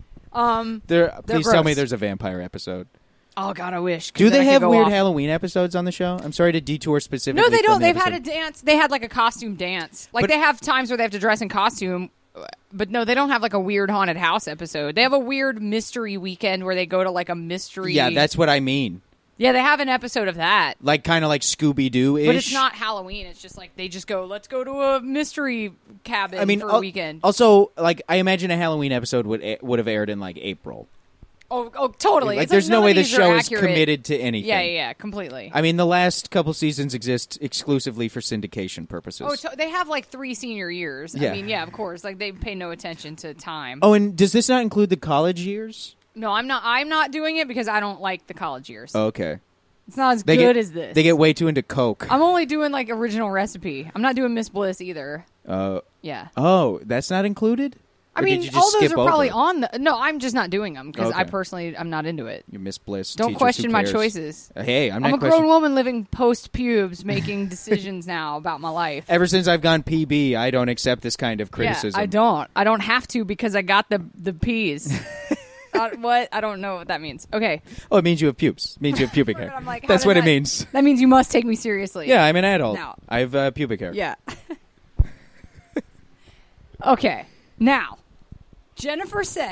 Um. There, They're please tell me gross. there's a vampire episode. Oh God, I wish. 'cause Do then they I could have go weird off. Halloween episodes on the show? I'm sorry to detour specifically. No, they from don't. the They've had a episode. dance. They had like a costume dance. Like But- they have times where they have to dress in costume. But no, they don't have like a weird haunted house episode. They have a weird mystery weekend where they go to like a mystery. Yeah, that's what I mean. yeah. They have an episode of that, Like kind of like Scooby Doo ish. but it's not Halloween. It's just like they just go. Let's go to a mystery cabin I mean, for al- a weekend. Also, like I imagine a Halloween episode would a- would have aired in like April. oh, oh, totally. Like, It's there's none no of way the these are show is accurate. committed to anything. Yeah, yeah, yeah, completely. I mean, the last couple seasons exist exclusively for syndication purposes. Oh, to- they have like three senior years. Yeah. I mean, yeah, of course. Like they pay no attention to time. Oh, and does this not include the college years? No, I'm not. I'm not doing it because I don't like the college years. Oh, okay. It's not as They good get, as this. They get way too into Coke. I'm only doing like original recipe. I'm not doing Miss Bliss either. Uh, Yeah. oh, that's not included? I Or did mean, you just all those skip are probably over? on the. No, I'm just not doing them because I Okay. personally I'm not into it. You Miss Bliss. Don't teachers, question who my cares? choices. Uh, Hey, I'm, I'm not a grown questioning. woman living post pubes, making decisions now about my life. Ever since I've gone P B, I don't accept this kind of criticism. Yeah, I don't. I don't have to because I got the the peas. uh, what? I don't know what that means. Okay, Oh, it means you have pubes. It means you have pubic hair. I'm like, how That's did what it I- means. that means you must take me seriously. Yeah, I'm an adult. No. I have uh, pubic hair. Yeah. Okay. Now, Jennifer says,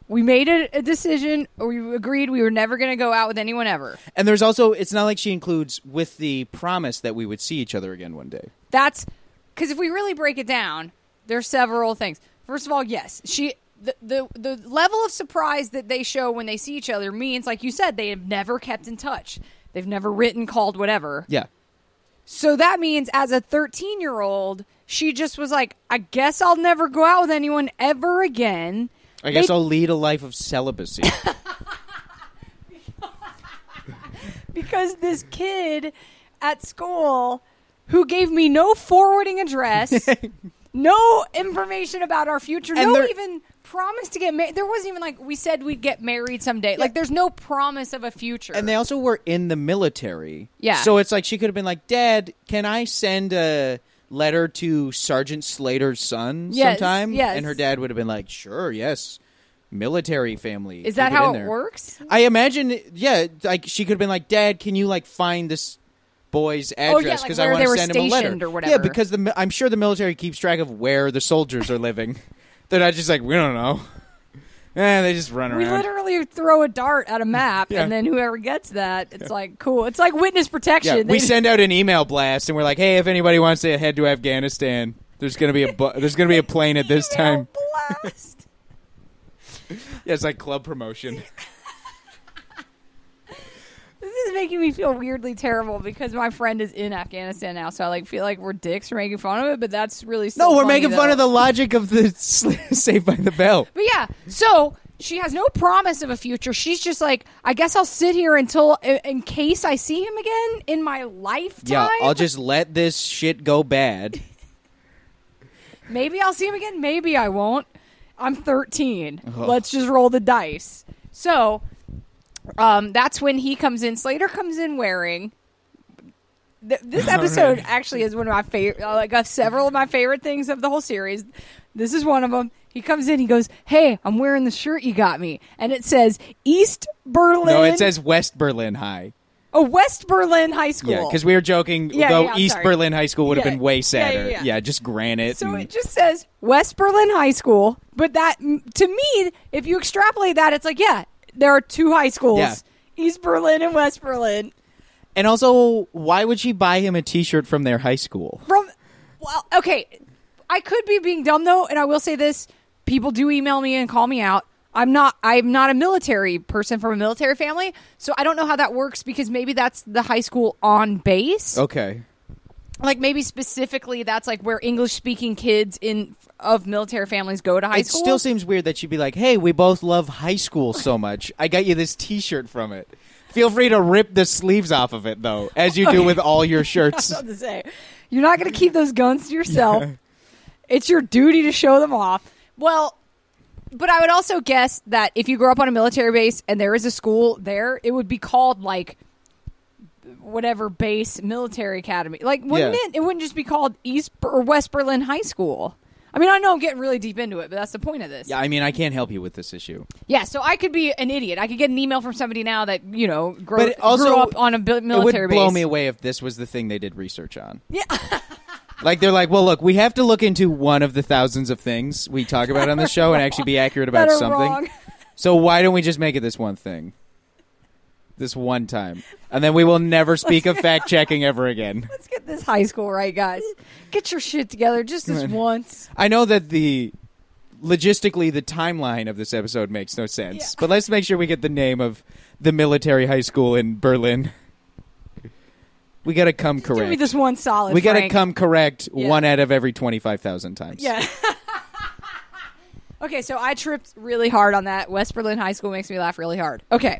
We made a, a decision. Or we agreed we were never going to go out with anyone ever. And there's also, it's not like she includes with the promise that we would see each other again one day. That's because if we really break it down, there's several things. First of all, yes, she the, the the level of surprise that they show when they see each other means, like you said, they have never kept in touch. They've never written, called, whatever. Yeah. So that means as a thirteen-year-old, she just was like, I guess I'll never go out with anyone ever again. I guess They- I'll lead a life of celibacy. Because this kid at school who gave me no forwarding address, no information about our future, And no there- even promise to get married. There wasn't even like, we said we'd get married someday. Like, there's no promise of a future. And they also were in the military. Yeah. So it's like she could have been like, Dad, can I send a letter to Sergeant Slater's son Yes, sometime? yes. And her dad would have been like, sure, yes. Military family. Is that Keep how in it there." works? I imagine, yeah, like she could have been like, Dad, can you like find this boy's Oh, yeah, address like because where I want they to were send him a letter stationed or Yeah, whatever. because the mi- I'm sure the military keeps track of where the soldiers are living. They're not just like, we don't know. Eh, they just run We around. literally throw a dart at a map, Yeah. and then whoever gets that, it's like, cool. It's like witness protection. Yeah, They we just- send out an email blast and we're like, "Hey, if anybody wants to head to Afghanistan, there's gonna be a bu- there's gonna be a plane at this time." Email blast. Yeah, it's like club promotion. This is making me feel weirdly terrible because my friend is in Afghanistan now, so I like feel like we're dicks for making fun of it, but that's really still No, we're funny, making fun though. of the logic of the Saved by the Bell. But yeah, so she has no promise of a future. She's just like, I guess I'll sit here until in, in case I see him again in my lifetime. Yeah, I'll just let this shit go bad. Maybe I'll see him again. Maybe I won't. I'm thirteen. Ugh. Let's just roll the dice. So, um, that's when he comes in. Slater comes in wearing. Th- this episode actually is one of my favorite. Like, uh, several of my favorite things of the whole series. This is one of them. He comes in. He goes, "Hey, I'm wearing the shirt you got me," and it says East Berlin. No, it says West Berlin High. Oh, West Berlin High School. Yeah, because we were joking, Yeah, though yeah, I'm East sorry. Berlin High School would have Yeah, been way yeah, sadder. yeah, yeah. just granite. So and- it just says West Berlin High School, but that m- to me, if you extrapolate that, it's like, yeah, there are two high schools, Yeah. East Berlin and West Berlin. And also, why would she buy him a T-shirt from their high school? From, well, okay, I could be being dumb though, and I will say this: people do email me and call me out. I'm not. I'm not a military person from a military family, so I don't know how that works because maybe that's the high school on base. Okay. Like maybe specifically that's like where English speaking kids in of military families go to high It school. still seems weird that she'd be like, "Hey, we both love high school so much. I got you this T-shirt from it. Feel free to rip the sleeves off of it, though, as you do with all your shirts." I was about to say, you're not going to keep those guns to yourself. It's your duty to show them off. Well, but I would also guess that if you grow up on a military base and there is a school there, it would be called like whatever base military academy. Like, wouldn't Yeah. it? It wouldn't just be called East Ber- or West Berlin High School. I mean, I know I'm getting really deep into it, but that's the point of this. Yeah, I mean, I can't help you with this issue. Yeah, so I could be an idiot. I could get an email from somebody now that, you know, grow, But it also- grew up on a bi- military it would blow base. me away if this was the thing they did research on. Yeah. Like, they're like, well, look, we have to look into one of the thousands of things we talk about on the show and actually be accurate about That are something. wrong. So why don't we just make it this one thing? This one time. And then we will never speak of fact-checking ever again. Let's get this high school right, guys. Get your shit together just this once. I know that the... Logistically, the timeline of this episode makes no sense. Yeah. But let's make sure we get the name of the military high school in Berlin. We got to come correct. Give me this one solid, we got to Frank. come correct Yeah. one out of every twenty-five thousand times. Yeah. Okay, so I tripped really hard on that. West Berlin High School makes me laugh really hard. Okay.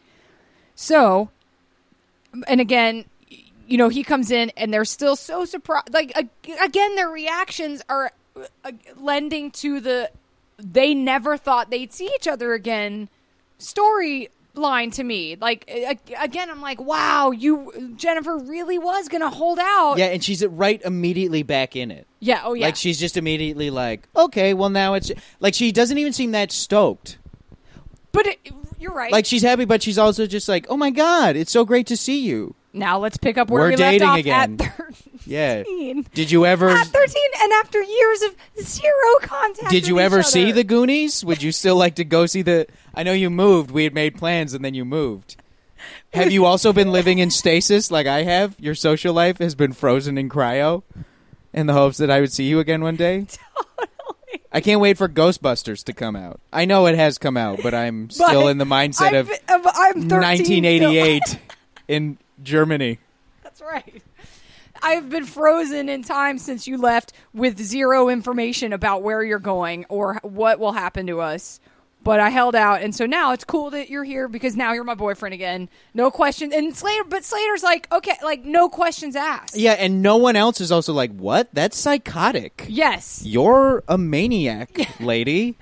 So, and again, y- you know, he comes in and they're still so surprised. Like, ag- again, their reactions are uh, lending to the they never thought they'd see each other again storyline to me. Like, a- again, I'm like, wow, you, Jennifer really was going to hold out. Yeah, and she's right immediately back in it. Yeah, oh, yeah. Like, she's just immediately like, okay, well, now it's... Like, she doesn't even seem that stoked. But it, you're right. Like, she's happy, but she's also just like, oh, my God, it's so great to see you. Now let's pick up where We're we left dating off again. at thirteen. Yeah. Did you ever? At thirteen, and after years of zero contact. Did you with ever each see other. the Goonies? Would you still like to go see the? I know you moved. We had made plans, and then you moved. Have you also been living in stasis like I have? Your social life has been frozen in cryo, in the hopes that I would see you again one day. Totally. I can't wait for Ghostbusters to come out. I know it has come out, but I'm still But in the mindset I've of been- I'm thirteen nineteen eighty-eight in Germany. That's right. I've been frozen in time since you left with zero information about where you're going or what will happen to us. But I held out, and so now it's cool that you're here because now you're my boyfriend again. No questions. And Slater, but Slater's like, okay, like no questions asked. Yeah, and no one else is also like, what? That's psychotic. Yes. You're a maniac, lady.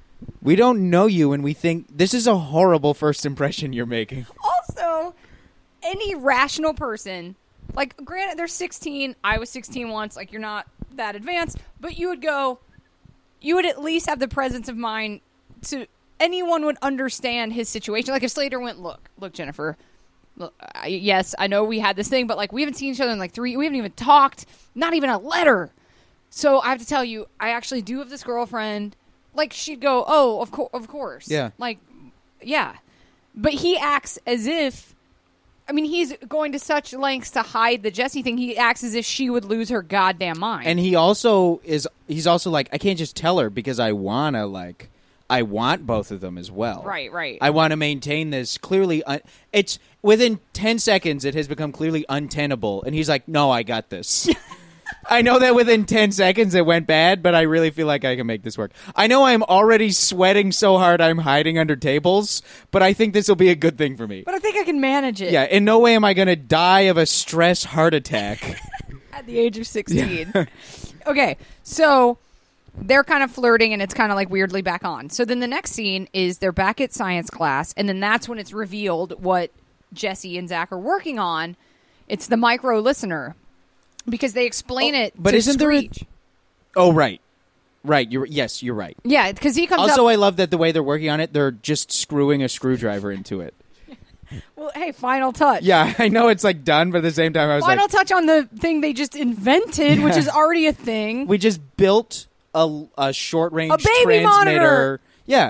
We don't know you, and we think this is a horrible first impression you're making. Also, any rational person, like, granted, they're sixteen. I was sixteen once. Like, you're not that advanced. But you would go, you would at least have the presence of mind to, anyone would understand his situation. Like, if Slater went, look, look, Jennifer, look, I, yes, I know we had this thing, but, like, we haven't seen each other in, like, three, we haven't even talked, not even a letter. So I have to tell you, I actually do have this girlfriend. Like, she'd go, oh, of, co- of course. Yeah. Like, yeah. But he acts as if, I mean, he's going to such lengths to hide the Jesse thing. He acts as if she would lose her goddamn mind. And he also is, he's also like, I can't just tell her because I want to, like, I want both of them as well. Right, right. I want to maintain this clearly. Un- it's within ten seconds, it has become clearly untenable. And he's like, no, I got this. I know that within ten seconds it went bad, but I really feel like I can make this work. I know I'm already sweating so hard I'm hiding under tables, but I think this will be a good thing for me. But I think I can manage it. Yeah, in no way am I going to die of a stress heart attack. At the age of sixteen. Okay, so they're kind of flirting, and it's kind of like weirdly back on. So then the next scene is they're back at science class, and then that's when it's revealed what Jesse and Zach are working on. It's the micro listener. Because they explain Oh, it but to isn't there a- Screech. Oh, right. Right. You're Yes, you're right. Yeah, because he comes Also, up... I love that the way they're working on it, they're just screwing a screwdriver into it. Well, hey, final touch. Yeah, I know it's like done, but at the same time, I was Final like, touch on the thing they just invented, which is already a thing. we just built a, a short range A baby transmitter. monitor. Yeah.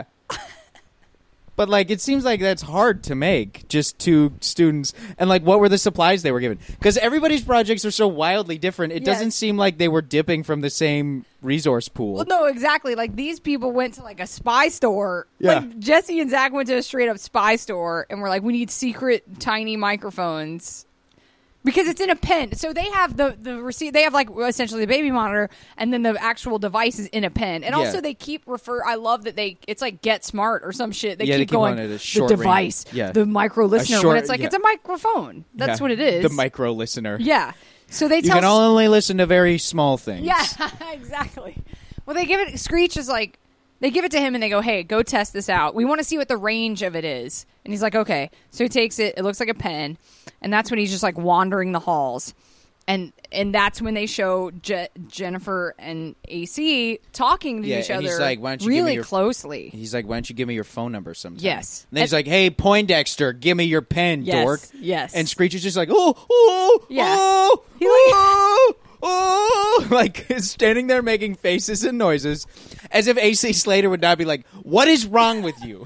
But, like, it seems like that's hard to make, just two students. And, like, what were the supplies they were given? Because everybody's projects are so wildly different, it Yes. doesn't seem like they were dipping from the same resource pool. Well, no, exactly. Like, these people went to, like, a spy store. Yeah. Like, Jesse and Zach went to a straight-up spy store, and were like, we need secret, tiny microphones. Because it's in a pen. So they have the, the receipt. They have, like, essentially the baby monitor, and then the actual device is in a pen. And Yeah. also they keep refer... I love that they... It's like Get Smart or some shit. They Yeah, keep they keep going, on it as the short range. device, Yeah. the micro listener. short- when it's like, yeah. it's a microphone. That's Yeah. what it is. The micro listener. Yeah. So they You tell... can only listen to very small things. Yeah, exactly. Well, they give it. Screech is like, they give it to him and they go, "Hey, go test this out. We want to see what the range of it is." And he's like, "Okay." So he takes it. It looks like a pen, and that's when he's just like wandering the halls, and and that's when they show Je- Jennifer and A C talking to Yeah, each and other he's like, "Why don't you give me really your- closely." He's like, why don't you give me your phone number sometime? Yes. And then he's And- like, hey, Poindexter, give me your pen, Yes, dork. yes. And Screech is just like, oh, oh, Yeah. oh, He like- oh, oh. Like, standing there making faces and noises as if A C Slater would not be like, what is wrong with you?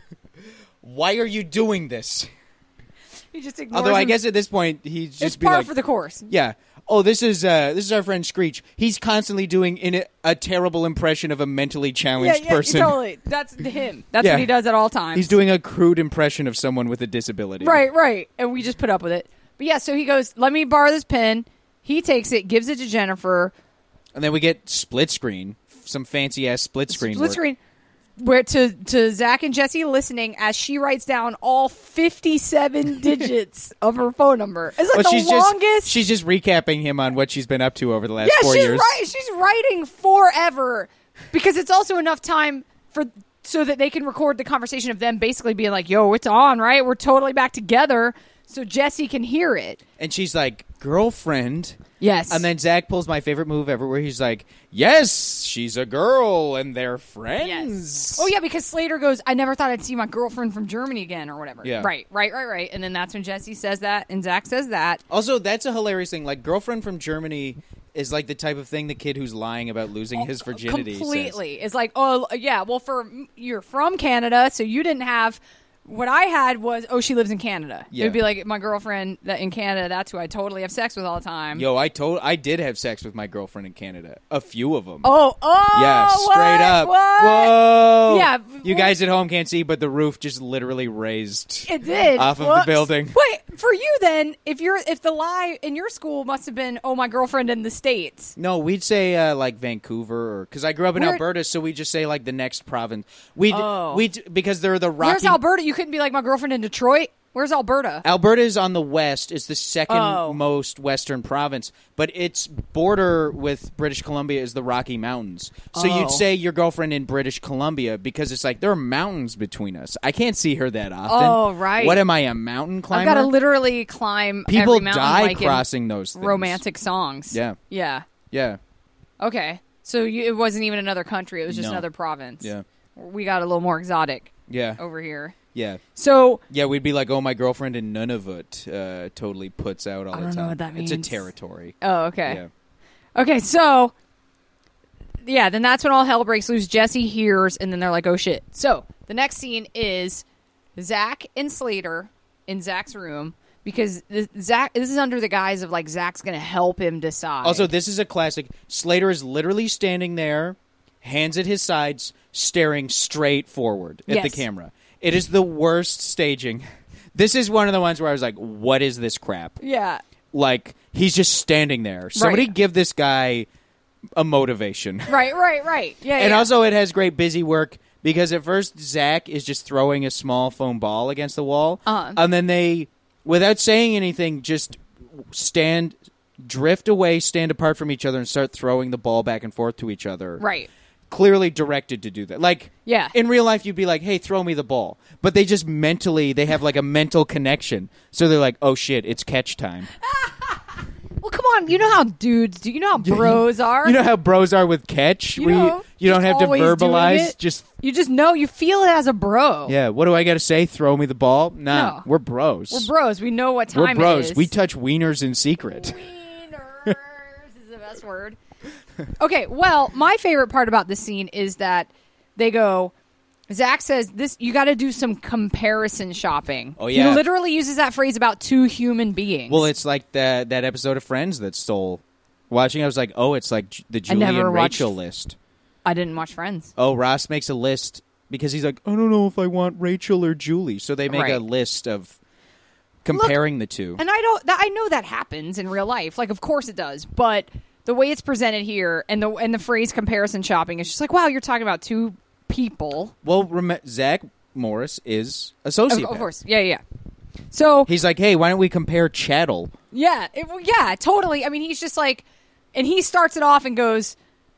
Why are you doing this? He just ignores Although I him. guess at this point, he's just it's be par like, for the course. yeah. Oh, this is uh, this is our friend Screech. He's constantly doing in a, a terrible impression of a mentally Yeah, challenged yeah, person. totally. That's him. That's Yeah. what he does at all times. He's doing a crude impression of someone with a disability. Right, right. And we just put up with it. But yeah, so he goes, let me borrow this pen. He takes it, gives it to Jennifer. And then we get split screen, some fancy ass split screen. Split work. screen. Where to, to Zach and Jesse listening as she writes down all fifty-seven digits of her phone number. It's like Well, the she's longest. just she's just recapping him on what she's been up to over the last yeah, four she's years. right. She's writing forever because it's also enough time for so that they can record the conversation of them basically being like, "Yo, it's on, right? We're totally back together," so Jesse can hear it. And she's like girlfriend. Yes. And then Zach pulls my favorite move ever where he's like, yes, she's a girl and they're friends. Yes. Oh, yeah, because Slater goes, I never thought I'd see my girlfriend from Germany again or whatever. Yeah. Right, right, right, right. And then that's when Jesse says that and Zach says that. Also, that's a hilarious thing. Like, girlfriend from Germany is like the type of thing the kid who's lying about losing his virginity Completely. says. It's like, oh, yeah, well, for you're from Canada, so you didn't have... What I had was, oh, she lives in Canada. Yeah. It would be like, my girlfriend that in Canada, that's who I totally have sex with all the time. Yo, I told I did have sex with my girlfriend in Canada. A few of them. Oh, oh, yeah, straight what? up. What? Whoa. Yeah. You guys at home can't see, but the roof just literally raised It did. off of Whoops. the building. Wait, for you then, if you're if the lie in your school must have been, oh, my girlfriend in the States. No, we'd say uh, like Vancouver, or because I grew up in Where- Alberta, so we just say like the next province. We Oh. we because they're the Rocky. Where's Alberta? You couldn't be like my girlfriend in Detroit. Where's Alberta? Alberta is on the west. It's the second Oh. most western province, but its border with British Columbia is the Rocky Mountains. So Oh. you'd say your girlfriend in British Columbia because it's like there are mountains between us. I can't see her that often. Oh, right. What am I, a mountain climber? I've got to literally climb People every mountain die like in crossing those things. romantic songs. Yeah. Yeah. Yeah. Okay. So you, it wasn't even another country. It was just No. another province. Yeah. We got a little more exotic Yeah. over here. Yeah. So Yeah, we'd be like, oh, my girlfriend in Nunavut uh, totally puts out all I the don't time. know what that It's means. a territory. Oh, okay. Yeah. Okay, so yeah, then that's when all hell breaks loose. Jesse hears, and then they're like, "Oh shit!" So the next scene is Zach and Slater in Zach's room because this, Zach. This is under the guise of like Zach's going to help him decide. Also, this is a classic. Slater is literally standing there, hands at his sides, staring straight forward at Yes. the camera. It is the worst staging. This is one of the ones where I was like, what is this crap? yeah, Like, he's just standing there. Somebody Right. give this guy a motivation. right, right, right. Yeah, And yeah. also, it has great busy work because at first, Zach is just throwing a small foam ball against the wall. Uh-huh. And then they, without saying anything, just stand, drift away, stand apart from each other, and start throwing the ball back and forth to each other. right. Clearly directed to do that. Like, Yeah. in real life, you'd be like, hey, throw me the ball. But they just mentally, they have like a mental connection. So they're like, oh shit, it's catch time. Well, come on. You know how dudes do. You know how bros are. You know how bros are with catch? You where know, you, you don't just have to always doing verbalize. it. Just, You just know. You feel it as a bro. yeah, what do I got to say? Throw me the ball? Nah, No. we're bros. We're bros. We know what We're time bros. it is. We touch wieners in secret. Wieners is the best word. Okay, well, my favorite part about this scene is that they go. Zach says this. You got to do some comparison shopping. Oh, yeah. He literally uses that phrase about two human beings. Well, it's like that that episode of Friends that stole. Watching, I was like, oh, it's like J- the Julie never and watched- Rachel list. I didn't watch Friends. Oh, Ross makes a list because he's like, I don't know if I want Rachel or Julie. So they make a Right. list of comparing the two. And I don't. That, I know that happens in real life. Like, of course it does. But the way it's presented here, and the and the phrase comparison shopping is just like, wow, you're talking about two people. Well, rem- Zach Morris is a Of, sociopath. of course, yeah, yeah. So He's like, hey, why don't we compare chattel? yeah, it, well, yeah, totally. I mean, he's just like, and he starts it off and goes.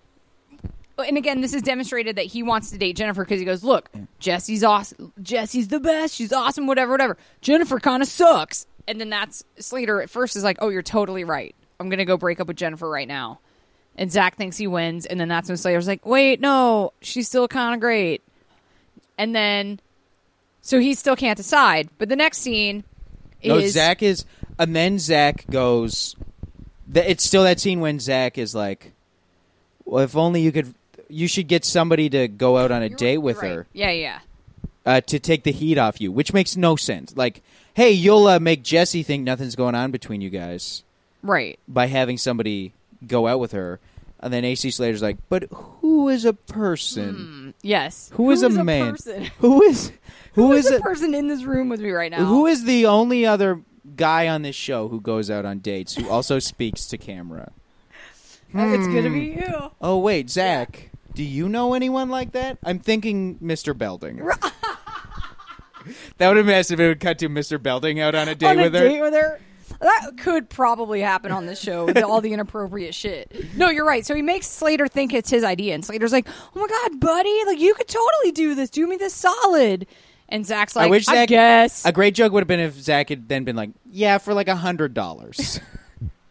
And again, this is demonstrated that he wants to date Jennifer because he goes, look, Jesse's awesome. Jesse's the best. She's awesome, whatever, whatever. Jennifer kind of sucks. And then that's Slater at first is like, oh, you're totally right. I'm going to go break up with Jennifer right now. And Zach thinks he wins. And then that's when Slater's like, wait, no, she's still kind of great. And then, so he still can't decide. But the next scene is. No, Zach is, and then Zach goes. th- It's still that scene when Zach is like, well, if only you could. You should get somebody to go out on a You're- date you're with right. her Yeah, yeah. uh, to take the heat off you, which makes no sense. Like, hey, you'll uh, make Jesse think nothing's going on between you guys Right. by having somebody go out with her. And then A C Slater's like, but who is a person? Yes. Who is a man? person? Who is who Who is is the a, person in this room with me right now? who is the only other guy on this show who goes out on dates who also speaks to camera? Oh, it's gonna be Hmm. you. Oh wait, Zach, do you know anyone like that? I'm thinking Mister Belding. That would have been nice if it would cut to Mister Belding out on a date on a with her. date with her. That could probably happen on this show with all the inappropriate shit. No, you're right. So he makes Slater think it's his idea, and Slater's like, "Oh my god, buddy! Like you could totally do this. Do me this solid." And Zach's like, I wish Zach, guess." a great joke would have been if Zach had then been like, "Yeah, for like a hundred dollars."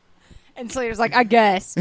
And Slater's like, I guess.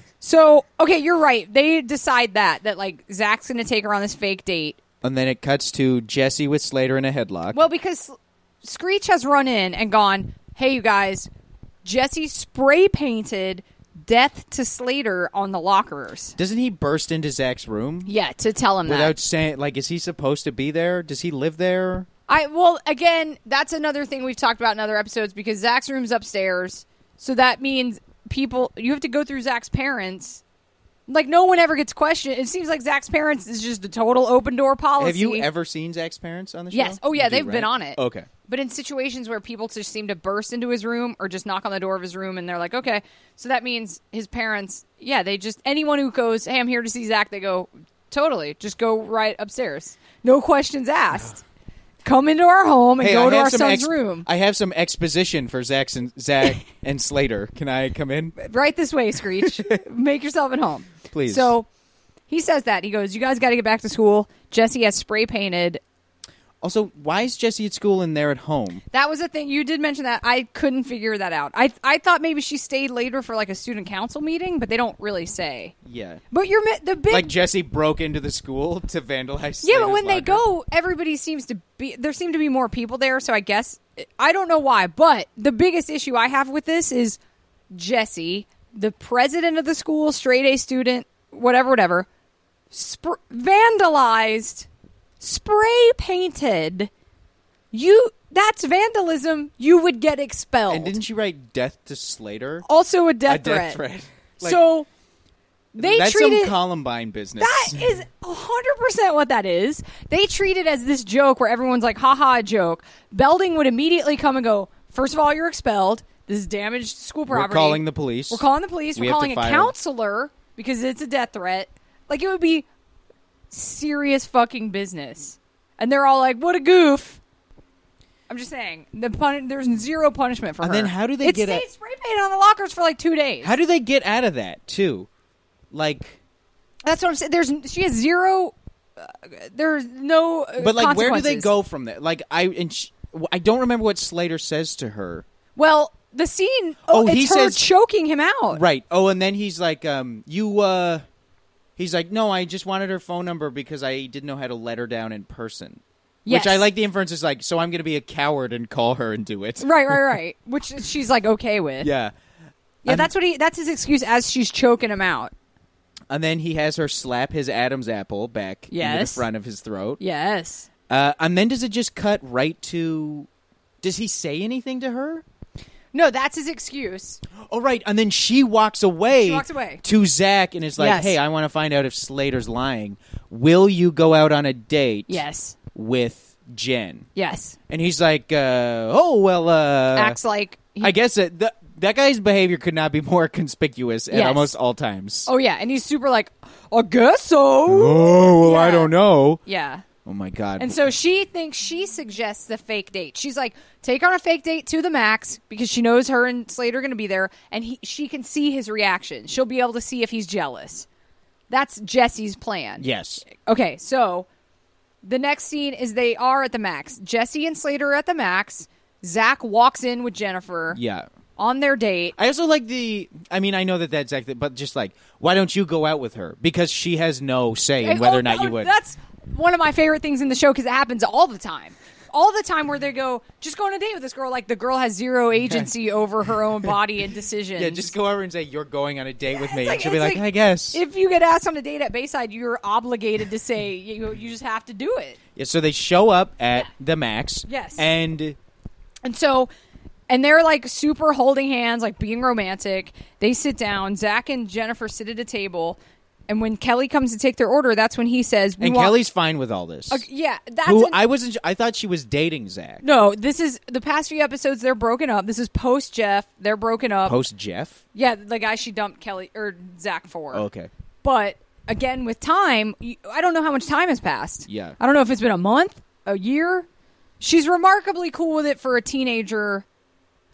So, okay, you're right. They decide that, that like Zach's going to take her on this fake date. And then it cuts to Jesse with Slater in a headlock. Well, because Screech has run in and gone, hey, you guys, Jesse spray painted death to Slater on the lockers. Doesn't he burst into Zach's room? Yeah, to tell him Without that. saying, like, is he supposed to be there? Does he live there? I Well, again, that's another thing we've talked about in other episodes because Zach's room's upstairs. So that means people, you have to go through Zach's parents. Like, no one ever gets questioned. It seems like Zach's parents is just a total open door policy. Have you ever seen Zach's parents on the show? Yes. Oh, yeah, You do, they've been right? on it. Okay. But in situations where people just seem to burst into his room or just knock on the door of his room and they're like, okay. So that means his parents, yeah, they just, anyone who goes, hey, I'm here to see Zach, they go, totally, just go right upstairs. No questions asked. Come into our home and Hey, go I to have our some son's ex- room. I have some exposition for Zach and, Zach and Slater. Can I come in? Right this way, Screech. Make yourself at home. Please. So he says that. He goes, you guys got to get back to school. Jesse has spray painted. Also, why is Jesse at school and they're at home? That was a thing. You did mention that. I couldn't figure that out. I I thought maybe she stayed later for like a student council meeting, but they don't really say. Yeah. But you're mi- the big Like Jesse broke into the school to vandalize yeah. But Slater's when they locker. go, everybody seems to be there. Seem to be more people there. So I guess I don't know why. But the biggest issue I have with this is Jesse, the president of the school, straight A student, whatever, whatever, sp- vandalized, spray painted. You that's vandalism. You would get expelled. And didn't she write death to Slater? Also a death a threat. death threat. Like, so they that's treat some it. Columbine business. That is one hundred percent what that is. They treat it as this joke where everyone's like, haha, a joke. Belding would immediately come and go, first of all, you're expelled. This is damaged school We're property. calling the police. We're calling the police. We We're have to calling a fire- counselor because it's a death threat. Like, it would be serious fucking business. And they're all like, what a goof. I'm just saying, the pun- there's zero punishment for And her. then how do they it get stayed a- spray painted on the lockers for like two days. How do they get out of that, too? Like... That's what I'm saying. There's she has zero. Uh, there's no. Uh, But, like, where do they consequences. go from there? Like, I and sh- I don't remember what Slater says to her. Well, the scene. Oh, Oh, he it's her says- choking him out. Right. Oh, and then he's like, um, you, uh... He's like, no, I just wanted her phone number because I didn't know how to let her down in person. Yes. Which I like the inference is like, so I'm going to be a coward and call her and do it. Right, right, right. Which she's like okay with. Yeah. Yeah, And- that's what he. That's his excuse as she's choking him out. And then he has her slap his Adam's apple back into the Yes. front of his throat. Yes. Uh, and then does it just cut right to... Does he say anything to her? No, that's his excuse. Oh, right. And then she walks away, She walks away. to Zach and is like, Yes. hey, I want to find out if Slater's lying. Will you go out on a date Yes. with Jen? Yes. And he's like, uh, oh, well, uh... Acts like. He, I guess that th- that guy's behavior could not be more conspicuous at Yes. almost all times. Oh yeah, and he's super like, I guess so. Oh, well, I Yeah. don't know. Yeah. Oh, my God. And so she thinks she suggests the fake date. She's like, take her on a fake date to the max because she knows her and Slater are going to be there, and he, she can see his reaction. She'll be able to see if he's jealous. That's Jesse's plan. Yes. Okay, so the next scene is they are at the max. Jesse and Slater are at the max. Zach walks in with Jennifer Yeah. on their date. I also like the... I mean, I know that that's... Exactly, but just like, why don't you go out with her? Because she has no say in And- whether oh, or not no, you would. That's one of my favorite things in the show because it happens all the time. All the time where they go, just go on a date with this girl. Like the girl has zero agency over her own body and decisions. Yeah, just go over and say, you're going on a date with me. It's like- and she'll be it's like, like- I guess. If you get asked on a date at Bayside, you're obligated to say you you just have to do it. Yeah, so they show up at the Max. Yes. And And so, and they're like super holding hands, like being romantic. They sit down. Zach and Jennifer sit at a table. And when Kelly comes to take their order, that's when he says, we and want- Kelly's fine with all this. Uh, yeah, that's Who an- I wasn't. I thought she was dating Zach. no. This is the past few episodes. They're broken up. This is post Jeff. They're broken up. Post Jeff. yeah, the guy she dumped Kelly or Zach for. Okay. But again, with time, you- I don't know how much time has passed. Yeah. I don't know if it's been a month, a year. She's remarkably cool with it for a teenager.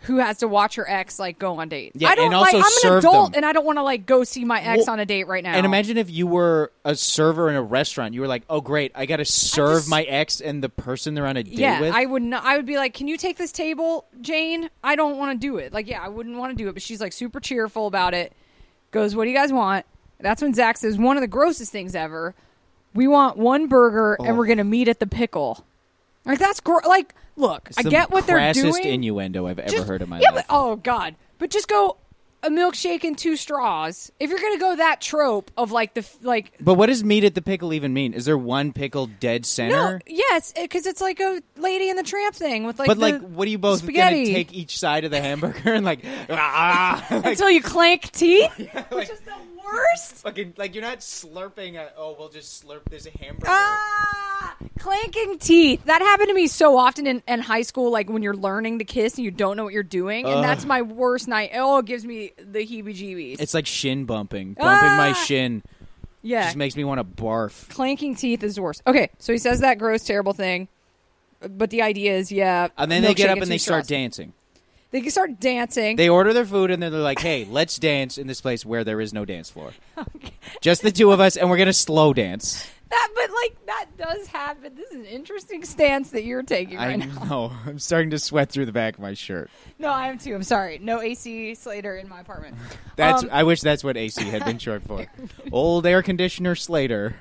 who has to watch her ex like go on dates. Yeah, I don't and also like. I'm an serve adult them. and I don't want to like go see my ex Well, on a date right now. And imagine if you were a server in a restaurant. You were like, "Oh, great! I got to serve just- my ex and the person they're on a date yeah, with." I would not. I would be like, "Can you take this table, Jane?" I don't want to do it. Like, yeah, I wouldn't want to do it. But she's like super cheerful about it. Goes, "What do you guys want?" That's when Zach says, "One of the grossest things ever. We want one burger and Oh. we're gonna meet at the Pickle." Like that's gr- like, look, It's I the get what they're crassest doing. innuendo I've ever Just- heard in my yeah, life. But, oh God! But just go a milkshake and two straws. If you're gonna go that trope of like the f- like But what does meat at the pickle even mean? Is there one pickle dead no, center? yes, because it's like a Lady in the Tramp thing with like. but the like, what are you both spaghetti. gonna take each side of the hamburger and like, ah, like, until you clank teeth, which is the worst. fucking like you're not slurping. A, oh, we'll just slurp this hamburger. Ah, clanking teeth. That happened to me so often in, in high school, like when you're learning to kiss and you don't know what you're doing. And Ugh. that's my worst night. Oh, it gives me the heebie-jeebies. It's like shin bumping. Bumping my Ah! shin yeah. just makes me want to barf. Clanking teeth is worse. Okay, so he says that gross, terrible thing. But the idea is, yeah. And then they get milkshake up and two they start straws. dancing. They can start dancing. They order their food and then they're like, "Hey, let's dance in this place where there is no dance floor. Just the two of us, and we're gonna slow dance." that, but like that does happen. This is an interesting stance that you're taking I right now. know. I'm starting to sweat through the back of my shirt. No, I am too. I'm sorry. No A C Slater in my apartment. That's. Um, I wish that's what A C had been short for. Old air conditioner Slater.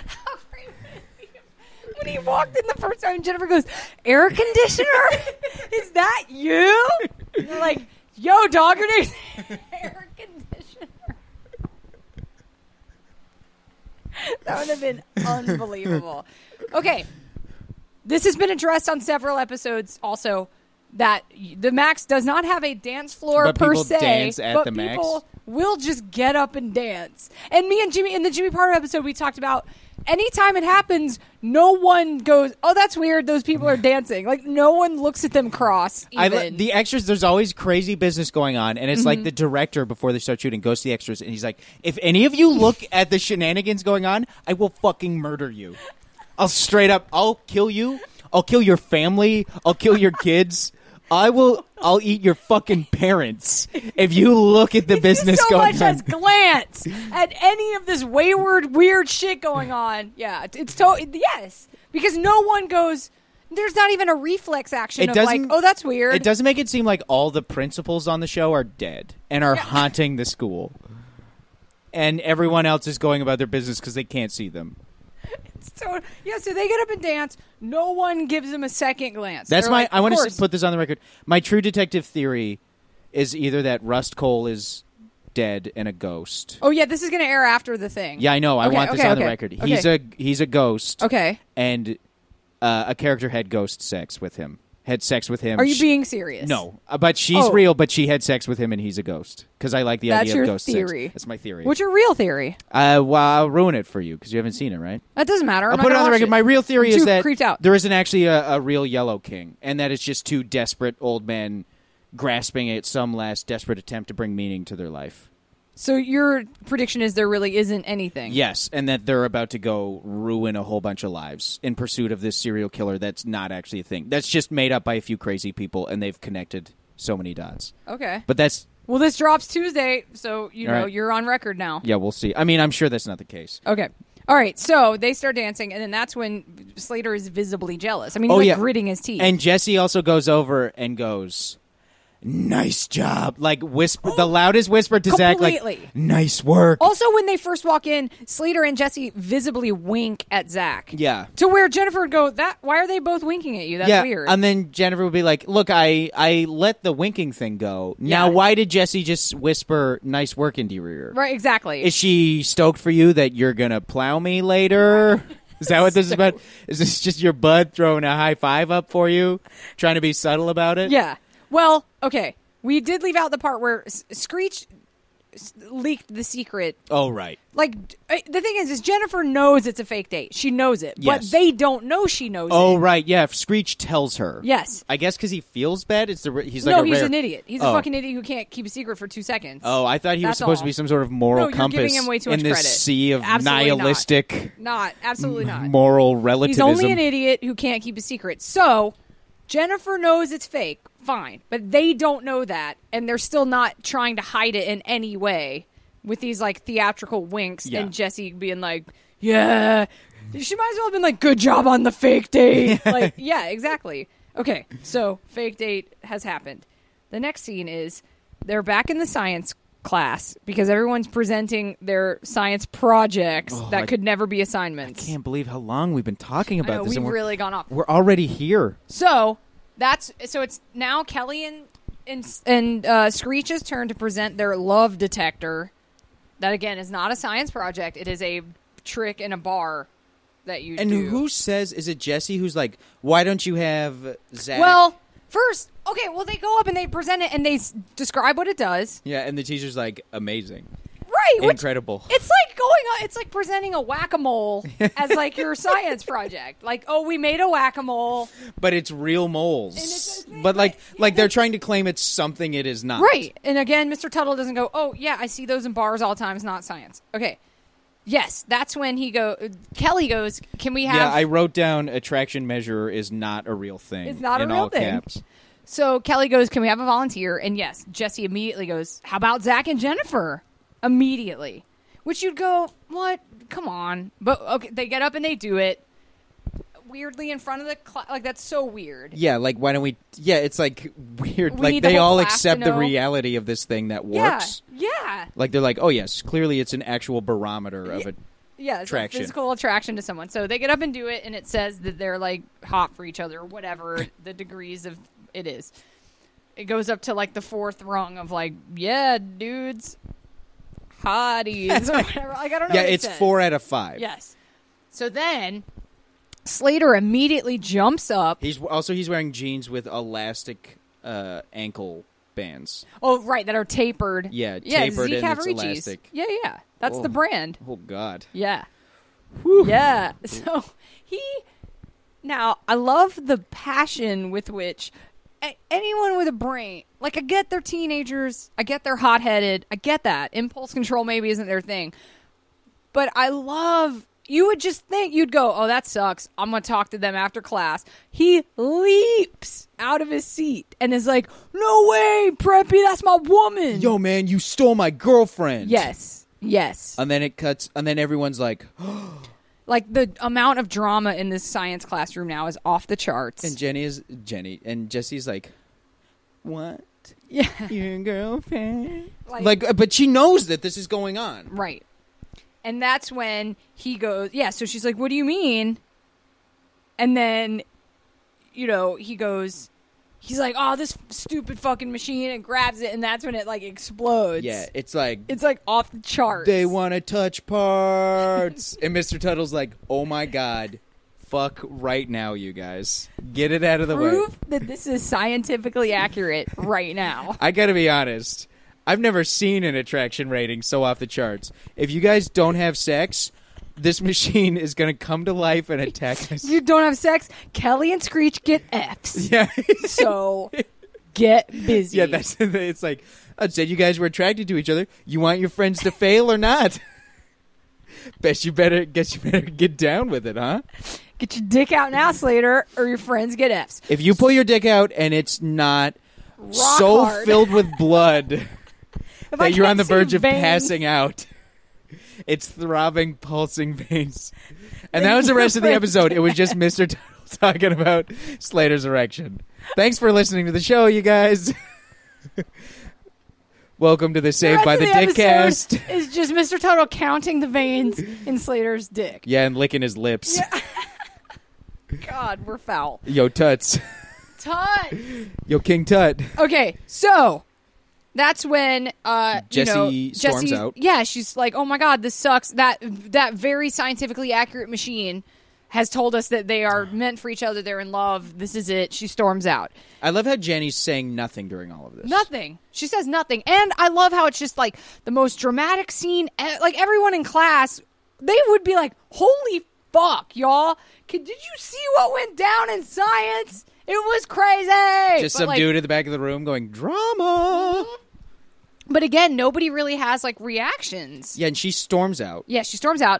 When he walked in the first time, Jennifer goes, "Air conditioner? Is that you?" And they're like, "Yo, dog, your name's air conditioner." That would have been unbelievable. Okay, this has been addressed on several episodes. Also, that the Max does not have a dance floor But per people se, dance at but the Max? people will just get up and dance. And me and Jimmy in the Jimmy Pardo episode, we talked about. Anytime it happens, no one goes, "Oh, that's weird. Those people are dancing." Like no one looks at them cross. I Even. li- the extras. There's always crazy business going on, and it's Mm-hmm. like the director before they start shooting goes to the extras, and he's like, "If any of you look at the shenanigans going on, I will fucking murder you. I'll straight up. I'll kill you. I'll kill your family. I'll kill your kids. I will. I'll eat your fucking parents if you look at the business so going much on." as glance at any of this wayward, weird shit going on. Yeah, it's to yes, because no one goes. There's not even a reflex action It of like, doesn't- "Oh, that's weird." It doesn't make it seem like all the principals on the show are dead and are haunting the school, and everyone else is going about their business because they can't see them. So yeah, so they get up and dance. No one gives them a second glance. That's They're my. like, I "Of want course." to put this on the record. My true detective theory is either that Rust Cole is dead and a ghost. Oh yeah, this is going to air after the thing. Yeah, I know. I Okay, want this okay, on the okay. record. Okay. He's a he's a ghost, Okay. and uh, a character had ghost sex with him. Had sex with him. Are you She- being serious? No, uh, but she's Oh. real. But she had sex with him, and he's a ghost. Because I like the That's idea your of ghost theory. sex. That's my theory. What's your real theory? Uh, well, I'll ruin it for you because you haven't seen it, right? That doesn't matter. I'll I'm not put it gonna on the watch record. My real theory I'm is too that creeped out. there isn't actually a, a real Yellow King, and that it's just two desperate old men grasping at some last desperate attempt to bring meaning to their life. So your prediction is there really isn't anything. Yes, and that they're about to go ruin a whole bunch of lives in pursuit of this serial killer that's not actually a thing. That's just made up by a few crazy people, and they've connected so many dots. Okay. But that's, Well, this drops Tuesday, so you All know right. you're on record now. yeah, we'll see. I mean, I'm sure that's not the case. Okay. All right. So they start dancing, and then that's when Slater is visibly jealous. I mean, he's Oh, like yeah. gritting his teeth. And Jesse also goes over and goes, "Nice job!" Like whisper, the loudest whisper to Zach, like, Completely. "Nice work." Also, when they first walk in, Slater and Jesse visibly wink at Zach. Yeah. To where Jennifer would go, "That why are they both winking at you? That's yeah, weird." and then Jennifer would be like, "Look, I I let the winking thing go. Now, Yeah. why did Jesse just whisper nice work into your ear? Right. Exactly. Is she stoked for you that you're gonna plow me later? Is that what this is about? Is this just your bud throwing a high five up for you, trying to be subtle about it? Yeah. Well, okay. We did leave out the part where S- Screech s- leaked the secret. Oh, right. Like d- uh, the thing is, is Jennifer knows it's a fake date. She knows it, but Yes. they don't know she knows Oh, it. right. Yeah. Screech tells her. Yes. I guess because he feels bad. It's the r- he's like no, a he's rare- an idiot. He's a Oh. fucking idiot who can't keep a secret for two seconds. Oh, I thought he was That's supposed all. to be some sort of moral No, you're compass giving him way too in much this credit. sea of Absolutely not. nihilistic Not absolutely not. moral He's relativism. only an idiot who can't keep a secret. So Jennifer knows it's fake fine. But they don't know that, and they're still not trying to hide it in any way with these, like, theatrical winks Yeah. and Jesse being like, yeah. She might as well have been like, good job on the fake date. Like, yeah, exactly. Okay, so fake date has happened. The next scene is they're back in the science class because everyone's presenting their science projects Oh, that I- could never be assignments. Can't believe how long we've been talking I about know, this. we've and we're, really gone off. we're already here. So that's so it's now Kelly and and, and uh, Screech's turn to present their love detector. That again is not a science project. It is a trick in a bar that you And do. who says, is it Jesse who's like, why don't you have Zach? Well, first, okay, well they go up and they present it and they s- describe what it does. Yeah, and the teacher's like, amazing. Right, which- Incredible. It's like going on. It's like presenting a whack-a-mole as like your science project. Like, oh, we made a whack-a-mole. But it's real moles. And it's- but like, right. like they're trying to claim it's something it is not. Right. And again, Mister Tuttle doesn't go, oh, yeah, I see those in bars all the time. It's not science. Okay. Yes, that's when he go. Kelly goes, can we have... Yeah, I wrote down attraction measure is not a real thing. It's not a in real all thing. Caps. So Kelly goes, can we have a volunteer? And yes, Jesse immediately goes, how about Zach and Jennifer? Immediately. Which you'd go, what? Come on. But okay, they get up and they do it. Weirdly in front of the class. Like, that's so weird. Yeah, like why don't we? Yeah, it's like weird. We like need the they whole all class to accept the know. reality of this thing that works. Yeah. Yeah. Like they're like, oh yes, clearly it's an actual barometer of it. Yeah, it's Attraction. a physical attraction to someone. So they get up and do it, and it says that they're like hot for each other, or whatever the degrees of it is. It goes up to like the fourth rung of like, yeah, dudes, hotties, or whatever. Like I don't know. Yeah, what it it's says. four out of five. Yes. So then Slater immediately jumps up. He's also he's wearing jeans with elastic uh, ankle bands. Oh, right, that are tapered. Yeah, yeah, tapered Z and it's Cavaricis. elastic. Yeah, yeah, that's Oh. the brand. Oh God. Yeah. Yeah. So he now I love the passion with which a- anyone with a brain, like I get they're teenagers, I get they're hot-headed, I get that. Impulse control maybe isn't their thing. But I love you would just think you'd go, "Oh, that sucks. I'm going to talk to them after class." He leaps out of his seat and is like, "No way, Preppy, that's my woman." Yo, man, you stole my girlfriend. Yes. Yes. And then it cuts, and then everyone's like, Like the amount of drama in this science classroom now is off the charts. and Jenny is Jenny, and Jesse's like, what? yeah. Your girlfriend? Like- Like, uh, but she knows that this is going on. Right. And that's when he goes, yeah, so she's like, what do you mean? And then, you know, he goes, he's like, oh, this stupid fucking machine, and grabs it, and that's when it, like, explodes. Yeah, it's like, It's, like, off the charts. they want to touch parts. And Mister Tuttle's like, oh my God, fuck right now, you guys. Get it out of the way. Prove that this is scientifically accurate right now. I gotta be honest. I've never seen an attraction rating so off the charts. If you guys don't have sex, this machine is gonna come to life and attack us. You don't have sex, Kelly and Screech get Fs. Yeah. So, get busy. Yeah, that's it's like I said you guys were attracted to each other. You want your friends to fail or not? Bet you better guess you better get down with it, huh? Get your dick out now, Slater, or your friends get Fs. If you pull your dick out and it's not Rock so hard. filled with blood If I that you're can't on the see verge of veins- passing out. It's throbbing, pulsing veins. And Then that was the your rest of the friends episode. It was just Mister Tuttle talking about Slater's erection. Thanks for listening to the show, you guys. Welcome to the Saved rest by of the, Dick episode cast. is just Mister Tuttle counting the veins in Slater's dick. Yeah, and licking his lips. God, we're foul. Yo, Tuts. Tut. Yo, King Tut. Okay, so that's when uh, Jessie you know, storms Jessie, out. Yeah, she's like, "Oh my God, this sucks." That that very scientifically accurate machine has told us that they are meant for each other. They're in love. This is it. She storms out. I love how Jenny's saying nothing during all of this. Nothing. She says nothing. And I love how it's just like the most dramatic scene. e- Like everyone in class, they would be like, holy fuck, y'all. Could, did you see what went down in science? It was crazy. Just But, some like, dude at the back of the room going, drama. But again, nobody really has like reactions. Yeah, and she storms out. Yeah, she storms out.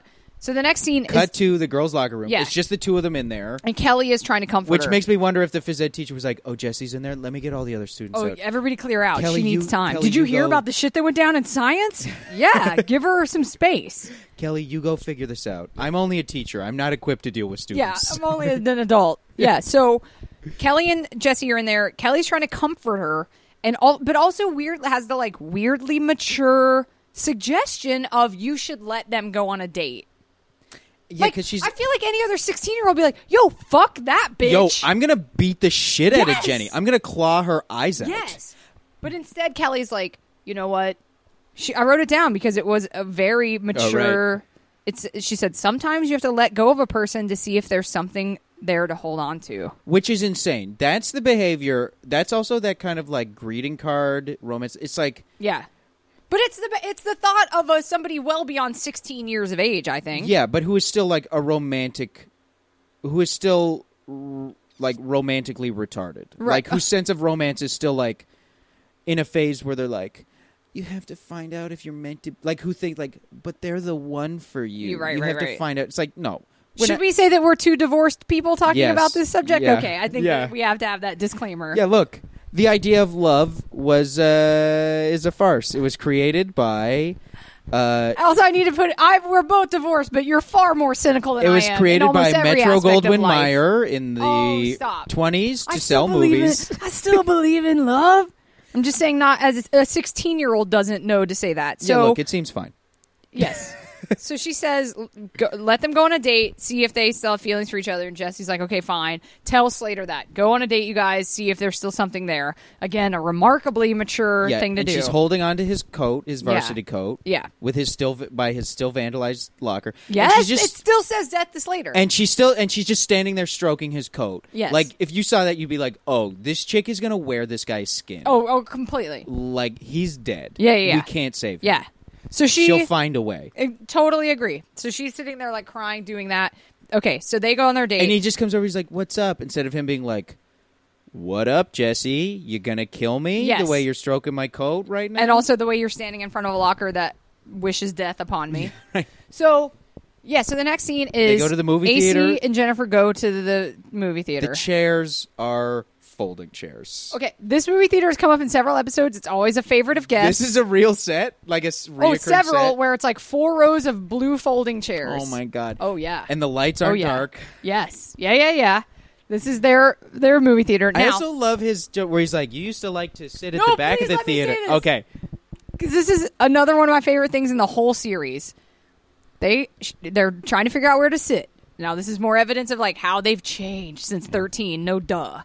So the next scene Cut is, to the girls' locker room. Yeah. It's just the two of them in there. and Kelly is trying to comfort Which her. makes me wonder if the phys ed teacher was like, "Oh, Jesse's in there. Let me get all the other students Oh, out." everybody clear out. Kelly, she needs you- time. Kelly, Did you, you hear go- about the shit that went down in science? Yeah, give her some space. Kelly, you go figure this out. I'm only a teacher. I'm not equipped to deal with Yeah, students. I'm only an adult. Yeah, so Kelly and Jesse are in there. Kelly's trying to comfort her, and all, but also weird has the like weirdly mature suggestion of you should let them go on a date. yeah, Like, because she's. I feel like any other sixteen year old would be like, "Yo, fuck that bitch." Yo, I'm gonna beat the shit out of Yes! Jenny. I'm gonna claw her eyes out. Yes. But instead, Kelly's like, you know what? She, I wrote it down because it was a very mature. It's. She said sometimes you have to let go of a person to see if there's something there to hold on to. Which is insane. That's the behavior. That's also that kind of like greeting card romance. It's like, Yeah. But it's the it's the thought of a, somebody well beyond sixteen years of age, I think. yeah, but who is still like a romantic, who is still r- like romantically retarded. Right. Like whose sense of romance is still like in a phase where they're like, you have to find out if you're meant to. Like who think like, but they're the one for you. You're right, you right, have to right. find out. It's like no. We're Should not- we say that we're two divorced people talking Yes. about this subject? Yeah. Okay, I think Yeah. that we have to have that disclaimer. Yeah, look, the idea of love was uh, is a farce. It was created by. Uh, Also, I need to put. I we're both divorced, but you're far more cynical than it was I am. in created by almost every Metro aspect of Goldwyn life. Mayer in Oh, the stop. twenties to I sell still believe movies. in- I still believe in love. I'm just saying, not as a sixteen year old doesn't know to say that. So yeah, look, it seems fine. yes. So she says, go, let them go on a date, see if they still have feelings for each other. And Jesse's like, okay, fine. Tell Slater that. Go on a date, you guys, see if there's still something there. Again, a remarkably mature Yeah, thing to and do. she's holding on to his coat, his Yeah. varsity coat. Yeah. with his still by his still vandalized locker. And yes, she's just- it still says death to Slater. And she's still and she's just standing there stroking his coat. Yes. Like if you saw that, you'd be like, "Oh, this chick is gonna wear this guy's skin. oh, oh, completely. Like he's dead. Yeah, yeah, We yeah. can't save him. Yeah. So she... She'll find a way." I totally agree. So she's sitting there like crying, doing that. Okay, so they go on their date. And he just comes over. He's like, "What's up?" Instead of him being like, "What up, Jesse? You gonna kill me Yes. the way you're stroking my coat right now?" and also the way you're standing in front of a locker that wishes death upon me. Right. So, yeah, so the next scene is go to the movie A C theater. and Jennifer go to the movie theater. the chairs are folding chairs. Okay, this movie theater has come up in several episodes. It's always a favorite of guests. This is a real set, like a s- oh, reoccurring several set. where it's like four rows of blue folding chairs. Oh my god! Oh yeah. And the lights aren't oh, yeah. dark. Yes. Yeah, yeah, yeah. This is their their movie theater. I Now, also love his joke where he's like, "You used to like to sit at No, the back please of the let me say theater." this. Okay, because this is another one of my favorite things in the whole series. They they're trying to figure out where to sit. Now this is more evidence of like how they've changed since thirteen. No duh.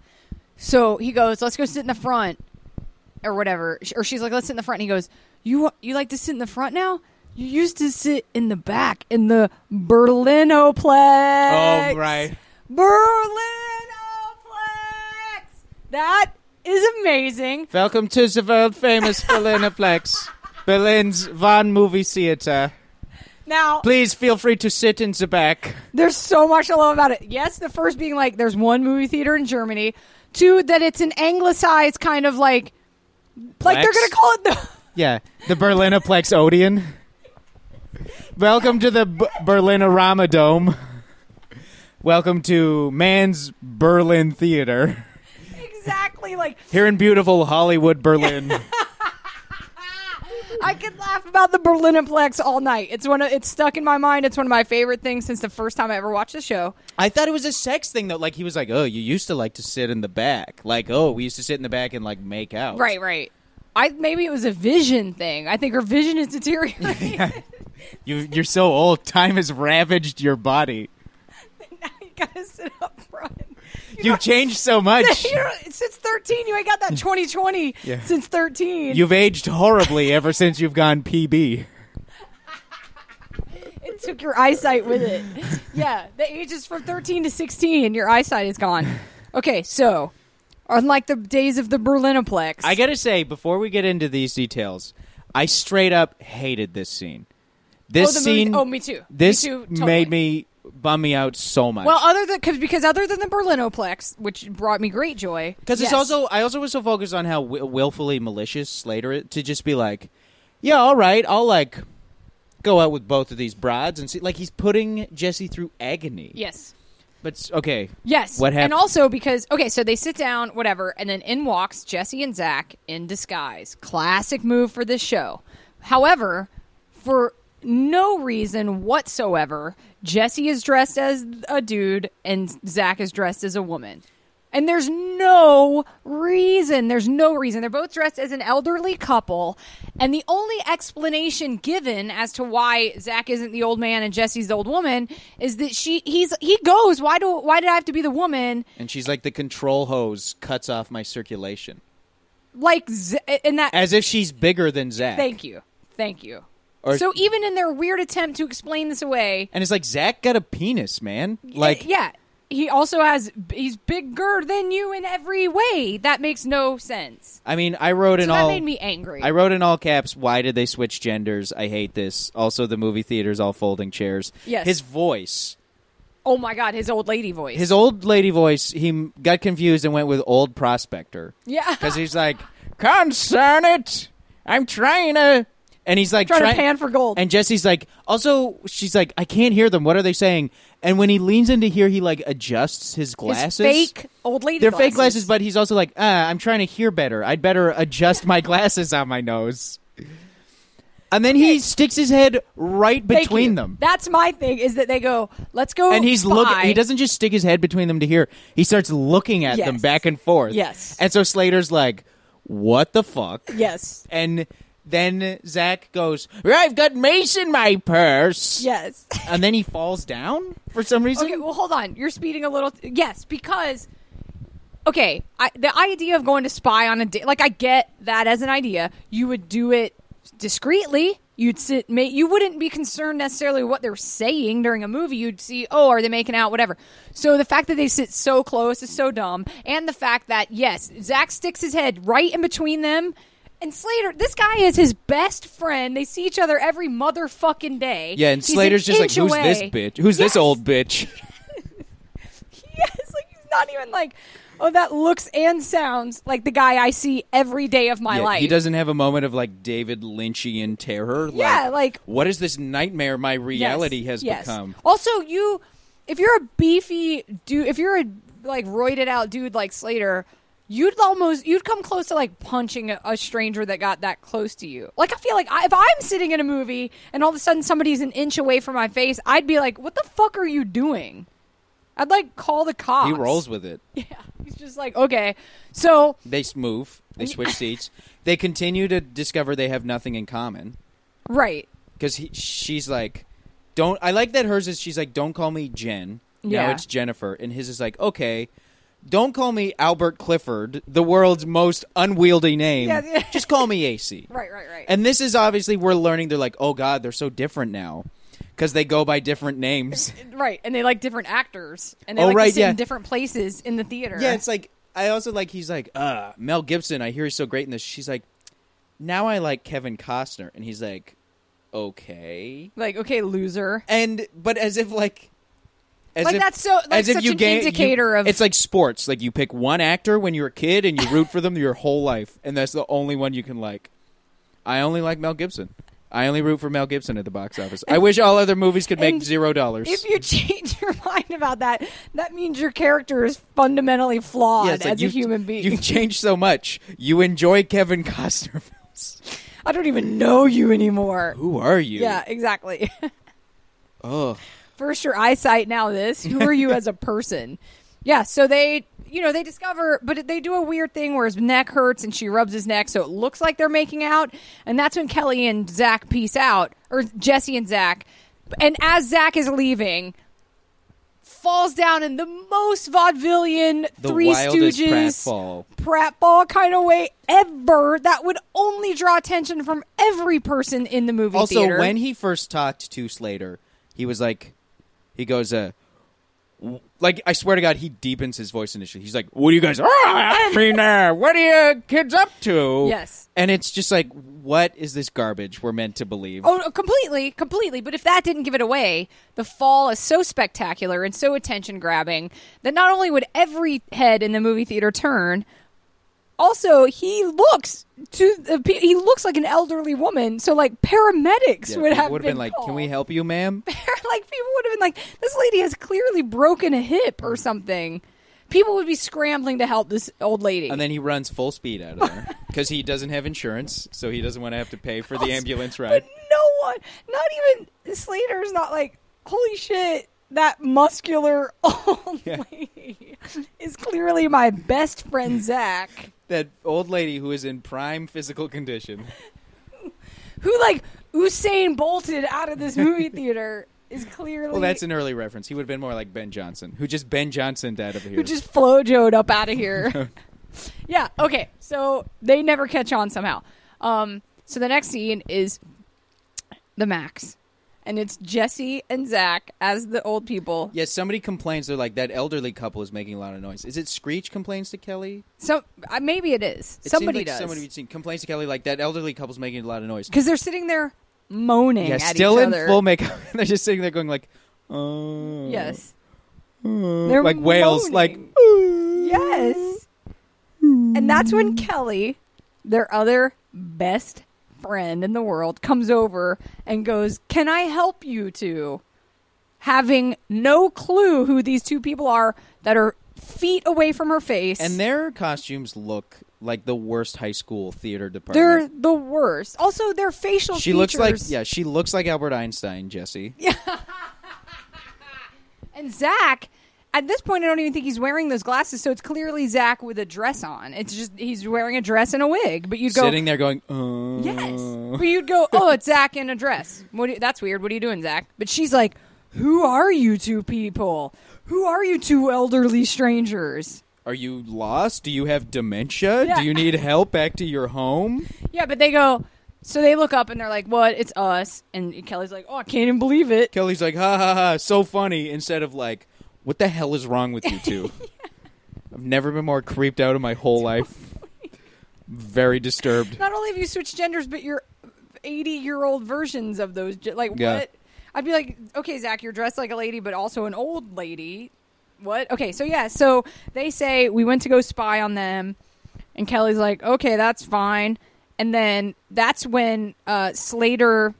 So he goes, "Let's go sit in the front," or whatever. Or she's like, "Let's sit in the front." And he goes, "You you like to sit in the front now? You used to sit in the back in the Berlinoplex." oh right. Berlinoplex. That is amazing. Welcome to the world famous Berlinoplex, Berlin's Van Movie Theater. Now Please feel free to sit in the back. there's so much I love about it. Yes, the first being like there's one movie theater in Germany. Two, that it's an anglicized kind of like like they're Plex? gonna call it the Yeah, the Berlinoplex Odeon. Welcome to the B- Berlinorama Dome. Welcome to Man's Berlin Theater exactly like here in beautiful Hollywood, Berlin. I could laugh about the Berlinoplex all night. It's one of it's stuck in my mind. It's one of my favorite things since the first time I ever watched the show. I thought it was a sex thing though. Like he was like, "Oh, you used to like to sit in the back." Like, "Oh, we used to sit in the back and like make out." Right, right. I maybe it was a vision thing. I think her vision is deteriorating. You, you're so old. Time has ravaged your body. Now you gotta sit up front. You've changed so much. You know, since thirteen, you ain't got that twenty twenty Yeah. since thirteen. You've aged horribly ever since you've gone P B. It took your eyesight with it. Yeah, the ages from thirteen to sixteen, your eyesight is gone. Okay, so unlike the days of the Berlinoplex, I gotta say, before we get into these details, I straight up hated this scene. This oh, the scene, movie, oh, me too. this me too, totally. made me bum me out so much. Well, other than cause, because other than the Berlinoplex, which brought me great joy, Because yes. it's also, I also was so focused on how wi- willfully malicious Slater is, to just be like, yeah, all right, I'll like, go out with both of these broads and see. Like he's putting Jesse through agony. Yes. But okay. Yes. What happened? And also because, okay, so they sit down, whatever, and then in walks Jesse and Zach in disguise. Classic move for this show. However, for no reason whatsoever, Jesse is dressed as a dude and Zach is dressed as a woman. And there's no reason. There's no reason. They're both dressed as an elderly couple. And the only explanation given as to why Zach isn't the old man and Jesse's the old woman is that she he's he goes, why do why did I have to be the woman? And she's like, the control hose cuts off my circulation. Like, Z- and that. As if she's bigger than Zach. Thank you. Thank you. Or, so even in their weird attempt to explain this away. And it's like, Zach got a penis, man. Like, yeah. He also has, he's bigger than you in every way. That makes no sense. I mean, I wrote in so that all. made me angry. I wrote in all caps, why did they switch genders? I hate this. Also, the movie theater's all folding chairs. Yes. His voice. Oh my God, his old lady voice. His old lady voice, he m- got confused and went with old prospector. Yeah. Because he's like, concern it. I'm trying to. And he's like, trying try- to pan for gold. And Jesse's like, also, she's like, I can't hear them. What are they saying? And when he leans into here, he like adjusts his glasses. His fake old lady They're glasses. fake glasses, but he's also like, ah, I'm trying to hear better. I'd better adjust my glasses on my nose. And then he sticks his head right Thank between you. them. That's my thing, is that they go, let's go And he's spy. looking. He doesn't just stick his head between them to hear. He starts looking at Yes. them back and forth. Yes. And so Slater's like, what the fuck? Yes. And then Zach goes, I've got mace in my purse. Yes. And then he falls down for some reason. Okay, well, hold on. You're speeding a little. Yes, because, okay, I, the idea of going to spy on a date, like, I get that as an idea. You would do it discreetly. You'd sit, ma- you wouldn't be concerned necessarily what they're saying during a movie. You'd see, oh, are they making out, whatever. So the fact that they sit so close is so dumb. And the fact that, yes, Zach sticks his head right in between them. And Slater, this guy is his best friend. They see each other every motherfucking day. Yeah, and He's Slater's an just like, inch who's away. this bitch? Who's Yes. this old bitch? Yes, like he's not even like, oh, that looks and sounds like the guy I see every day of my Yeah, life. he doesn't have a moment of like David Lynchian terror. Yeah, like- what is this nightmare my reality Yes, has yes. become? Also, you, if you're a beefy dude, if you're a like roided out dude like Slater, you'd almost you'd come close to like punching a, a stranger that got that close to you. Like I feel like I, if I'm sitting in a movie and all of a sudden somebody's an inch away from my face, I'd be like, "What the fuck are you doing?" I'd like call the cops. He rolls with it. Yeah, he's just like, okay, so They move. They switch seats. They continue to discover they have nothing in common. right. Because she's like, don't. I like that hers is, she's like, don't call me Jen. Now Yeah. it's Jennifer. And his is like, okay, don't call me Albert Clifford, the world's most unwieldy name. Yeah, yeah. Just call me A C. Right, right, right. And this is obviously, we're learning, they're like, oh God, they're so different now. Because they go by different names. Right, and they like different actors, and they Oh, like right, to sit yeah. in different places in the theater. Yeah, it's like, I also like, he's like, uh, Mel Gibson, I hear he's so great in this. She's like, now I like Kevin Costner. And he's like, okay. like okay, loser. And, but as if like, as Like if, that's so like as if such you an gain, indicator you- of it's like sports. Like you pick one actor when you're a kid and you root for them your whole life. And that's the only one you can like. I only like Mel Gibson. I only root for Mel Gibson at the box office. I wish all other movies could make And zero dollars. if you change your mind about that, that means your character is fundamentally flawed Yeah, it's like as a you've- human being. You've changed so much. You enjoy Kevin Costner films. I don't even know you anymore. Who are you? Yeah, exactly. Ugh. First your eyesight, now this. Who are you as a person? Yeah, so they, you know, they discover, but they do a weird thing where his neck hurts and she rubs his neck, so it looks like they're making out. And that's when Kelly and Zach peace out, or Jesse and Zach. And as Zach is leaving, falls down in the most vaudevillian The Three wildest Stooges pratfall. pratfall kind of way ever. That would only draw attention from every person in the movie Also, theater. when he first talked to Slater, he was like, he goes, uh, w- like, I swear to God, he deepens his voice initially. He's like, what are you guys, ah, I mean, uh, what are you kids up to? Yes. And it's just like, what is this garbage we're meant to believe? Oh, no, completely, completely. But if that didn't give it away, the fall is so spectacular and so attention grabbing that not only would every head in the movie theater turn, also, he looks to the, pe- he looks like an elderly woman. So, like, paramedics Yeah, would have would been, been like, called. "Can we help you, ma'am?" Like, people would have been like, "This lady has clearly broken a hip or something." People would be scrambling to help this old lady. And then he runs full speed out of there because he doesn't have insurance, so he doesn't want to have to pay for the Also, ambulance But ride. no one, not even Slater's not like, holy shit, that muscular old Yeah. lady is clearly my best friend Zach, That old lady who is in prime physical condition. who like Usain bolted out of this movie theater, is clearly Well, that's an early reference. He would have been more like Ben Johnson, who just Ben Johnsoned out of here. who just flojoed up out of here. Yeah, okay, so they never catch on somehow. Um, so the next scene is the Max. And it's Jesse and Zach as the old people. Yeah, somebody complains. They're like, that elderly couple is making a lot of noise. Is it Screech complains to Kelly? So uh, maybe it is. It Somebody seems like does. Somebody we'd seen complains to Kelly like that elderly couple's making a lot of noise. Because they're sitting there moaning Yeah, at still each in other. full makeup. They're just sitting there going like, oh. Yes. oh. They're like whales, moaning. like, Yes. And that's when Kelly, their other best friend in the world, comes over and goes, "Can I help you two?" Having no clue who these two people are that are feet away from her face. and their costumes look like the worst high school theater department. they're the worst. Also, their facial she features. looks like, yeah, she looks like Albert Einstein, Jesse. And Zach, at this point, I don't even think he's wearing those glasses, so it's clearly Zach with a dress on. It's just he's wearing a dress and a wig. But you'd go, Sitting there going, oh. yes. But you'd go, oh, it's Zach in a dress. What? Do you, that's weird. What are you doing, Zach? But she's like, who are you two people? Who are you two elderly strangers? Are you lost? Do you have dementia? Yeah. Do you need help back to your home? Yeah, but they go. So they look up and they're like, what? It's us. And Kelly's like, oh, I can't even believe it. Kelly's like, ha ha ha, so funny, instead of like, what the hell is wrong with you two? yeah. I've never been more creeped out in my whole life. Very disturbed. Not only have you switched genders, but you're eighty-year-old versions of those. ge- Like, Yeah. what? I'd be like, okay, Zach, you're dressed like a lady, but also an old lady. What? Okay, so yeah, so they say we went to go spy on them, and Kelly's like, okay, that's fine. And then that's when uh, Slater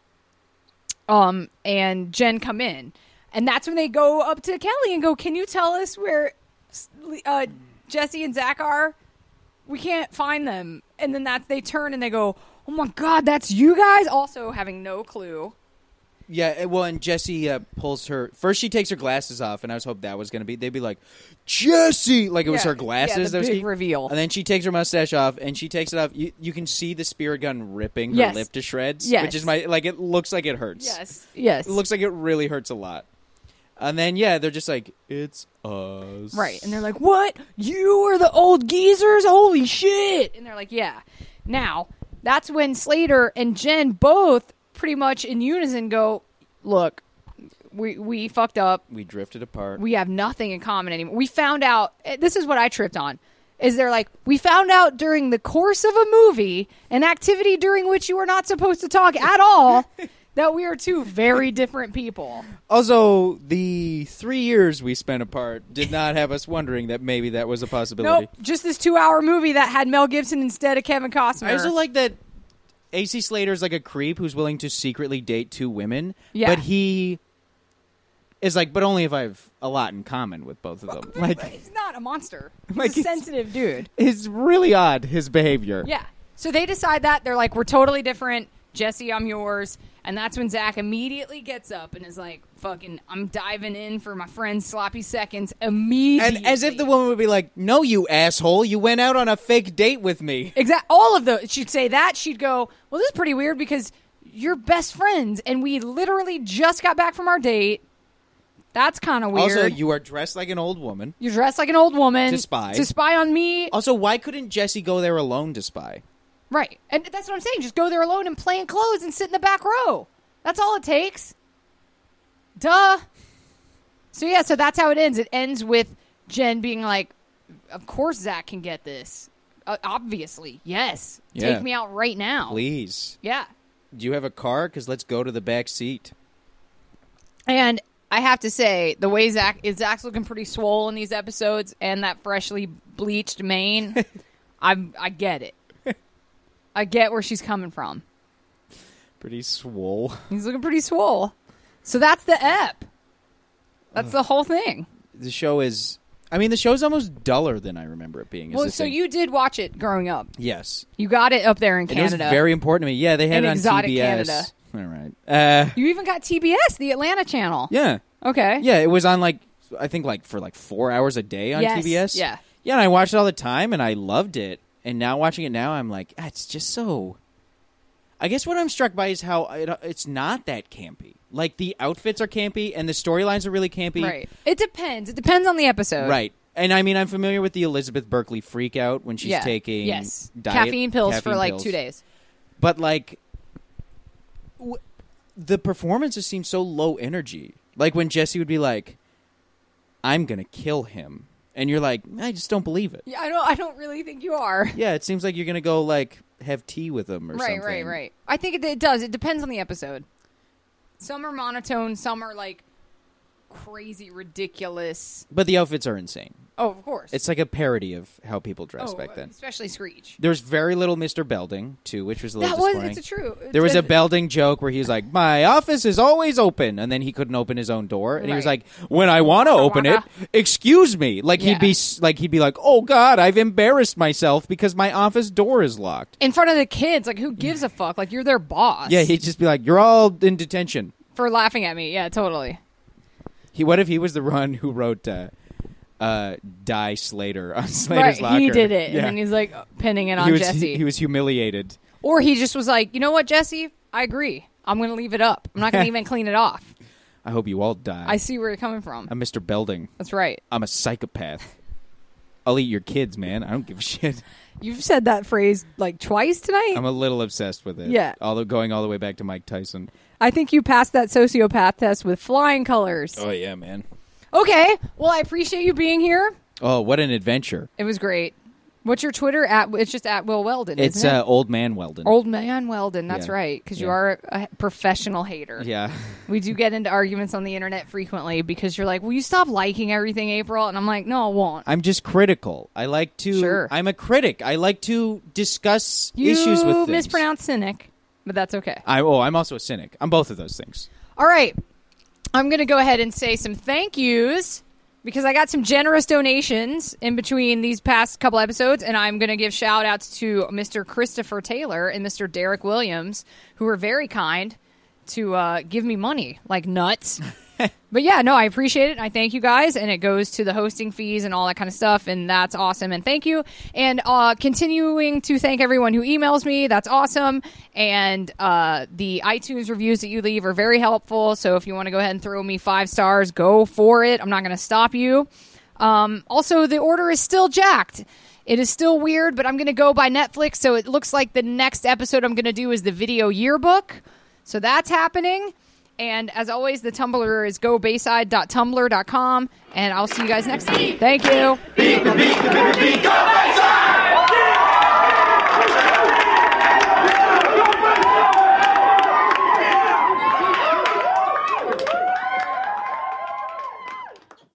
um, and Jen come in. And that's when they go up to Kelly and go, can you tell us where uh, Jesse and Zach are? We can't find them. And then that's, they turn and they go, oh my God, that's you guys? Also having no clue. Yeah, well, and Jesse uh, pulls her. First, she takes her glasses off, and I was hoping that was going to be. They'd be like, Jesse! Like it was Yeah, her glasses. yeah, the that was big key. reveal. And then she takes her mustache off, and she takes it off. You, you can see the spirit gun ripping her Yes. lip to shreds. Yes. Which is my, like, it looks like it hurts. Yes. Yes. It looks like it really hurts a lot. And then, yeah, they're just like, it's us. Right. And they're like, what? You are the old geezers? Holy shit. And they're like, yeah. Now, that's when Slater and Jen both pretty much in unison go, look, we we fucked up. We drifted apart. We have nothing in common anymore. We found out, this is what I tripped on, is they're like, we found out during the course of a movie, an activity during which you were not supposed to talk at all, that we are two very different people. Also, the three years we spent apart did not have us wondering that maybe that was a possibility. Nope, just this two-hour movie that had Mel Gibson instead of Kevin Costner. I also like that A C Slater's like a creep who's willing to secretly date two women. Yeah. But he is like, but only if I have a lot in common with both of them. Right, Like, but he's not a monster. He's Like, a it's- sensitive dude. it's really odd, his behavior. Yeah. So they decide that. They're like, we're totally different. Jesse, I'm yours. And that's when Zach immediately gets up and is like, fucking, I'm diving in for my friend's sloppy seconds immediately. And as if the woman would be like, no, you asshole, you went out on a fake date with me. Exact. All of those. She'd say that. She'd go, well, this is pretty weird because you're best friends. And we literally just got back from our date. That's kind of weird. Also, you are dressed like an old woman. You're dressed like an old woman. To spy. To spy on me. Also, why couldn't Jesse go there alone to spy? Right. And that's what I'm saying. Just go there alone in plain clothes and sit in the back row. That's all it takes. Duh. So, yeah, so that's how it ends. It ends with Jen being like, of course Zach can get this. Uh, obviously. Yes. Yeah. Take me out right now. Please. Yeah. Do you have a car? Because let's go to the back seat. And I have to say, the way Zach is, Zach's looking pretty swole in these episodes and that freshly bleached mane. I'm, I get it. I get where she's coming from. Pretty swole. He's looking pretty swole. So that's the ep. That's the whole thing. The show is... I mean, the show's almost duller than I remember it being. Is Well, the so thing. you did watch it growing up. Yes. You got it up there in And Canada. it was very important to me. Yeah, they had In it on exotic T B S. Canada. All right. Uh, You even got T B S, the Atlanta channel. yeah. Okay. Yeah, it was on, like, I think, like, for, like, four hours a day on Yes, T B S. yeah. Yeah, and I watched it all the time, and I loved it. And now watching it now, I'm like, ah, it's just so... I guess what I'm struck by is how it, it's not that campy. Like, the outfits are campy, and the storylines are really campy. Right. It depends. It depends on the episode. Right. And, I mean, I'm familiar with the Elizabeth Berkley freak out when she's Yeah. taking yes. diet, caffeine pills caffeine for like pills. two days. But, like, w- the performances seem so low energy. Like, when Jesse would be like, I'm going to kill him. And you're like, I just don't believe it. Yeah, I don't. I don't really think you are. Yeah, it seems like you're going to go, like, have tea with him or Right, something. right, right. I think it, it does. It depends on the episode. Some are monotone. Some are like crazy, ridiculous. But the outfits are insane. Oh, of course. It's like a parody of how people dressed oh, back then. especially Screech. There's very little Mister Belding, too, which was a little That was. disappointing. It's a true. There was a it's- Belding joke where he's like, my office is always open. And then he couldn't open his own door. And he was Right. like, when I want to open it, excuse me. Like, Yeah. he'd be s- like, he'd be like, oh, God, I've embarrassed myself because my office door is locked. in front of the kids. Like, who gives a fuck? Like, you're their boss. Yeah, he'd just be like, you're all in detention. for laughing at me. Yeah, totally. He, what if he was the one who wrote uh, uh, Die Slater on Slater's Right, locker? he did it, Yeah. and then he's like pinning it on he was, Jesse. He was humiliated. Or he just was like, you know what, Jesse? I agree. I'm going to leave it up. I'm not going to even clean it off. I hope you all die. I see where you're coming from. I'm Mister Belding. That's right. I'm a psychopath. I'll eat your kids, man. I don't give a shit. You've said that phrase like twice tonight. I'm a little obsessed with it. Yeah. Although going all the way back to Mike Tyson. I think you passed that sociopath test with flying colors. Oh, yeah, man. Okay. Well, I appreciate you being here. Oh, what an adventure. It was great. What's your Twitter? At It's just at Will Weldon, It's isn't it? uh, Old Man Weldon. Old Man Weldon. That's Yeah. right. Because you Yeah. are a professional hater. Yeah. We do get into arguments on the internet frequently because you're like, will you stop liking everything, April? And I'm like, no, I won't. I'm just critical. I like to... Sure. I'm a critic. I like to discuss You issues with things. mispronounced cynic, but that's okay. I, oh, I'm also a cynic. I'm both of those things. All right. I'm going to go ahead and say some thank yous because I got some generous donations in between these past couple episodes, and I'm going to give shout outs to Mister Christopher Taylor and Mister Derek Williams, who were very kind to uh, give me money like nuts. But yeah, no, I appreciate it. I thank you guys, and it goes to the hosting fees and all that kind of stuff, and that's awesome. And thank you. And uh, continuing to thank everyone who emails me. That's awesome. And uh, the iTunes reviews that you leave are very helpful. So if you want to go ahead and throw me five stars, go for it. I'm not going to stop you. Um, also, the order is still jacked. It is still weird, but I'm going to go by Netflix. So it looks like the next episode I'm going to do is the video yearbook. So that's happening. And as always, the Tumblr is go bayside dot tumblr dot com. And I'll see you guys next time. Thank you. Beep, beep, beep, beep, beep, go Bayside!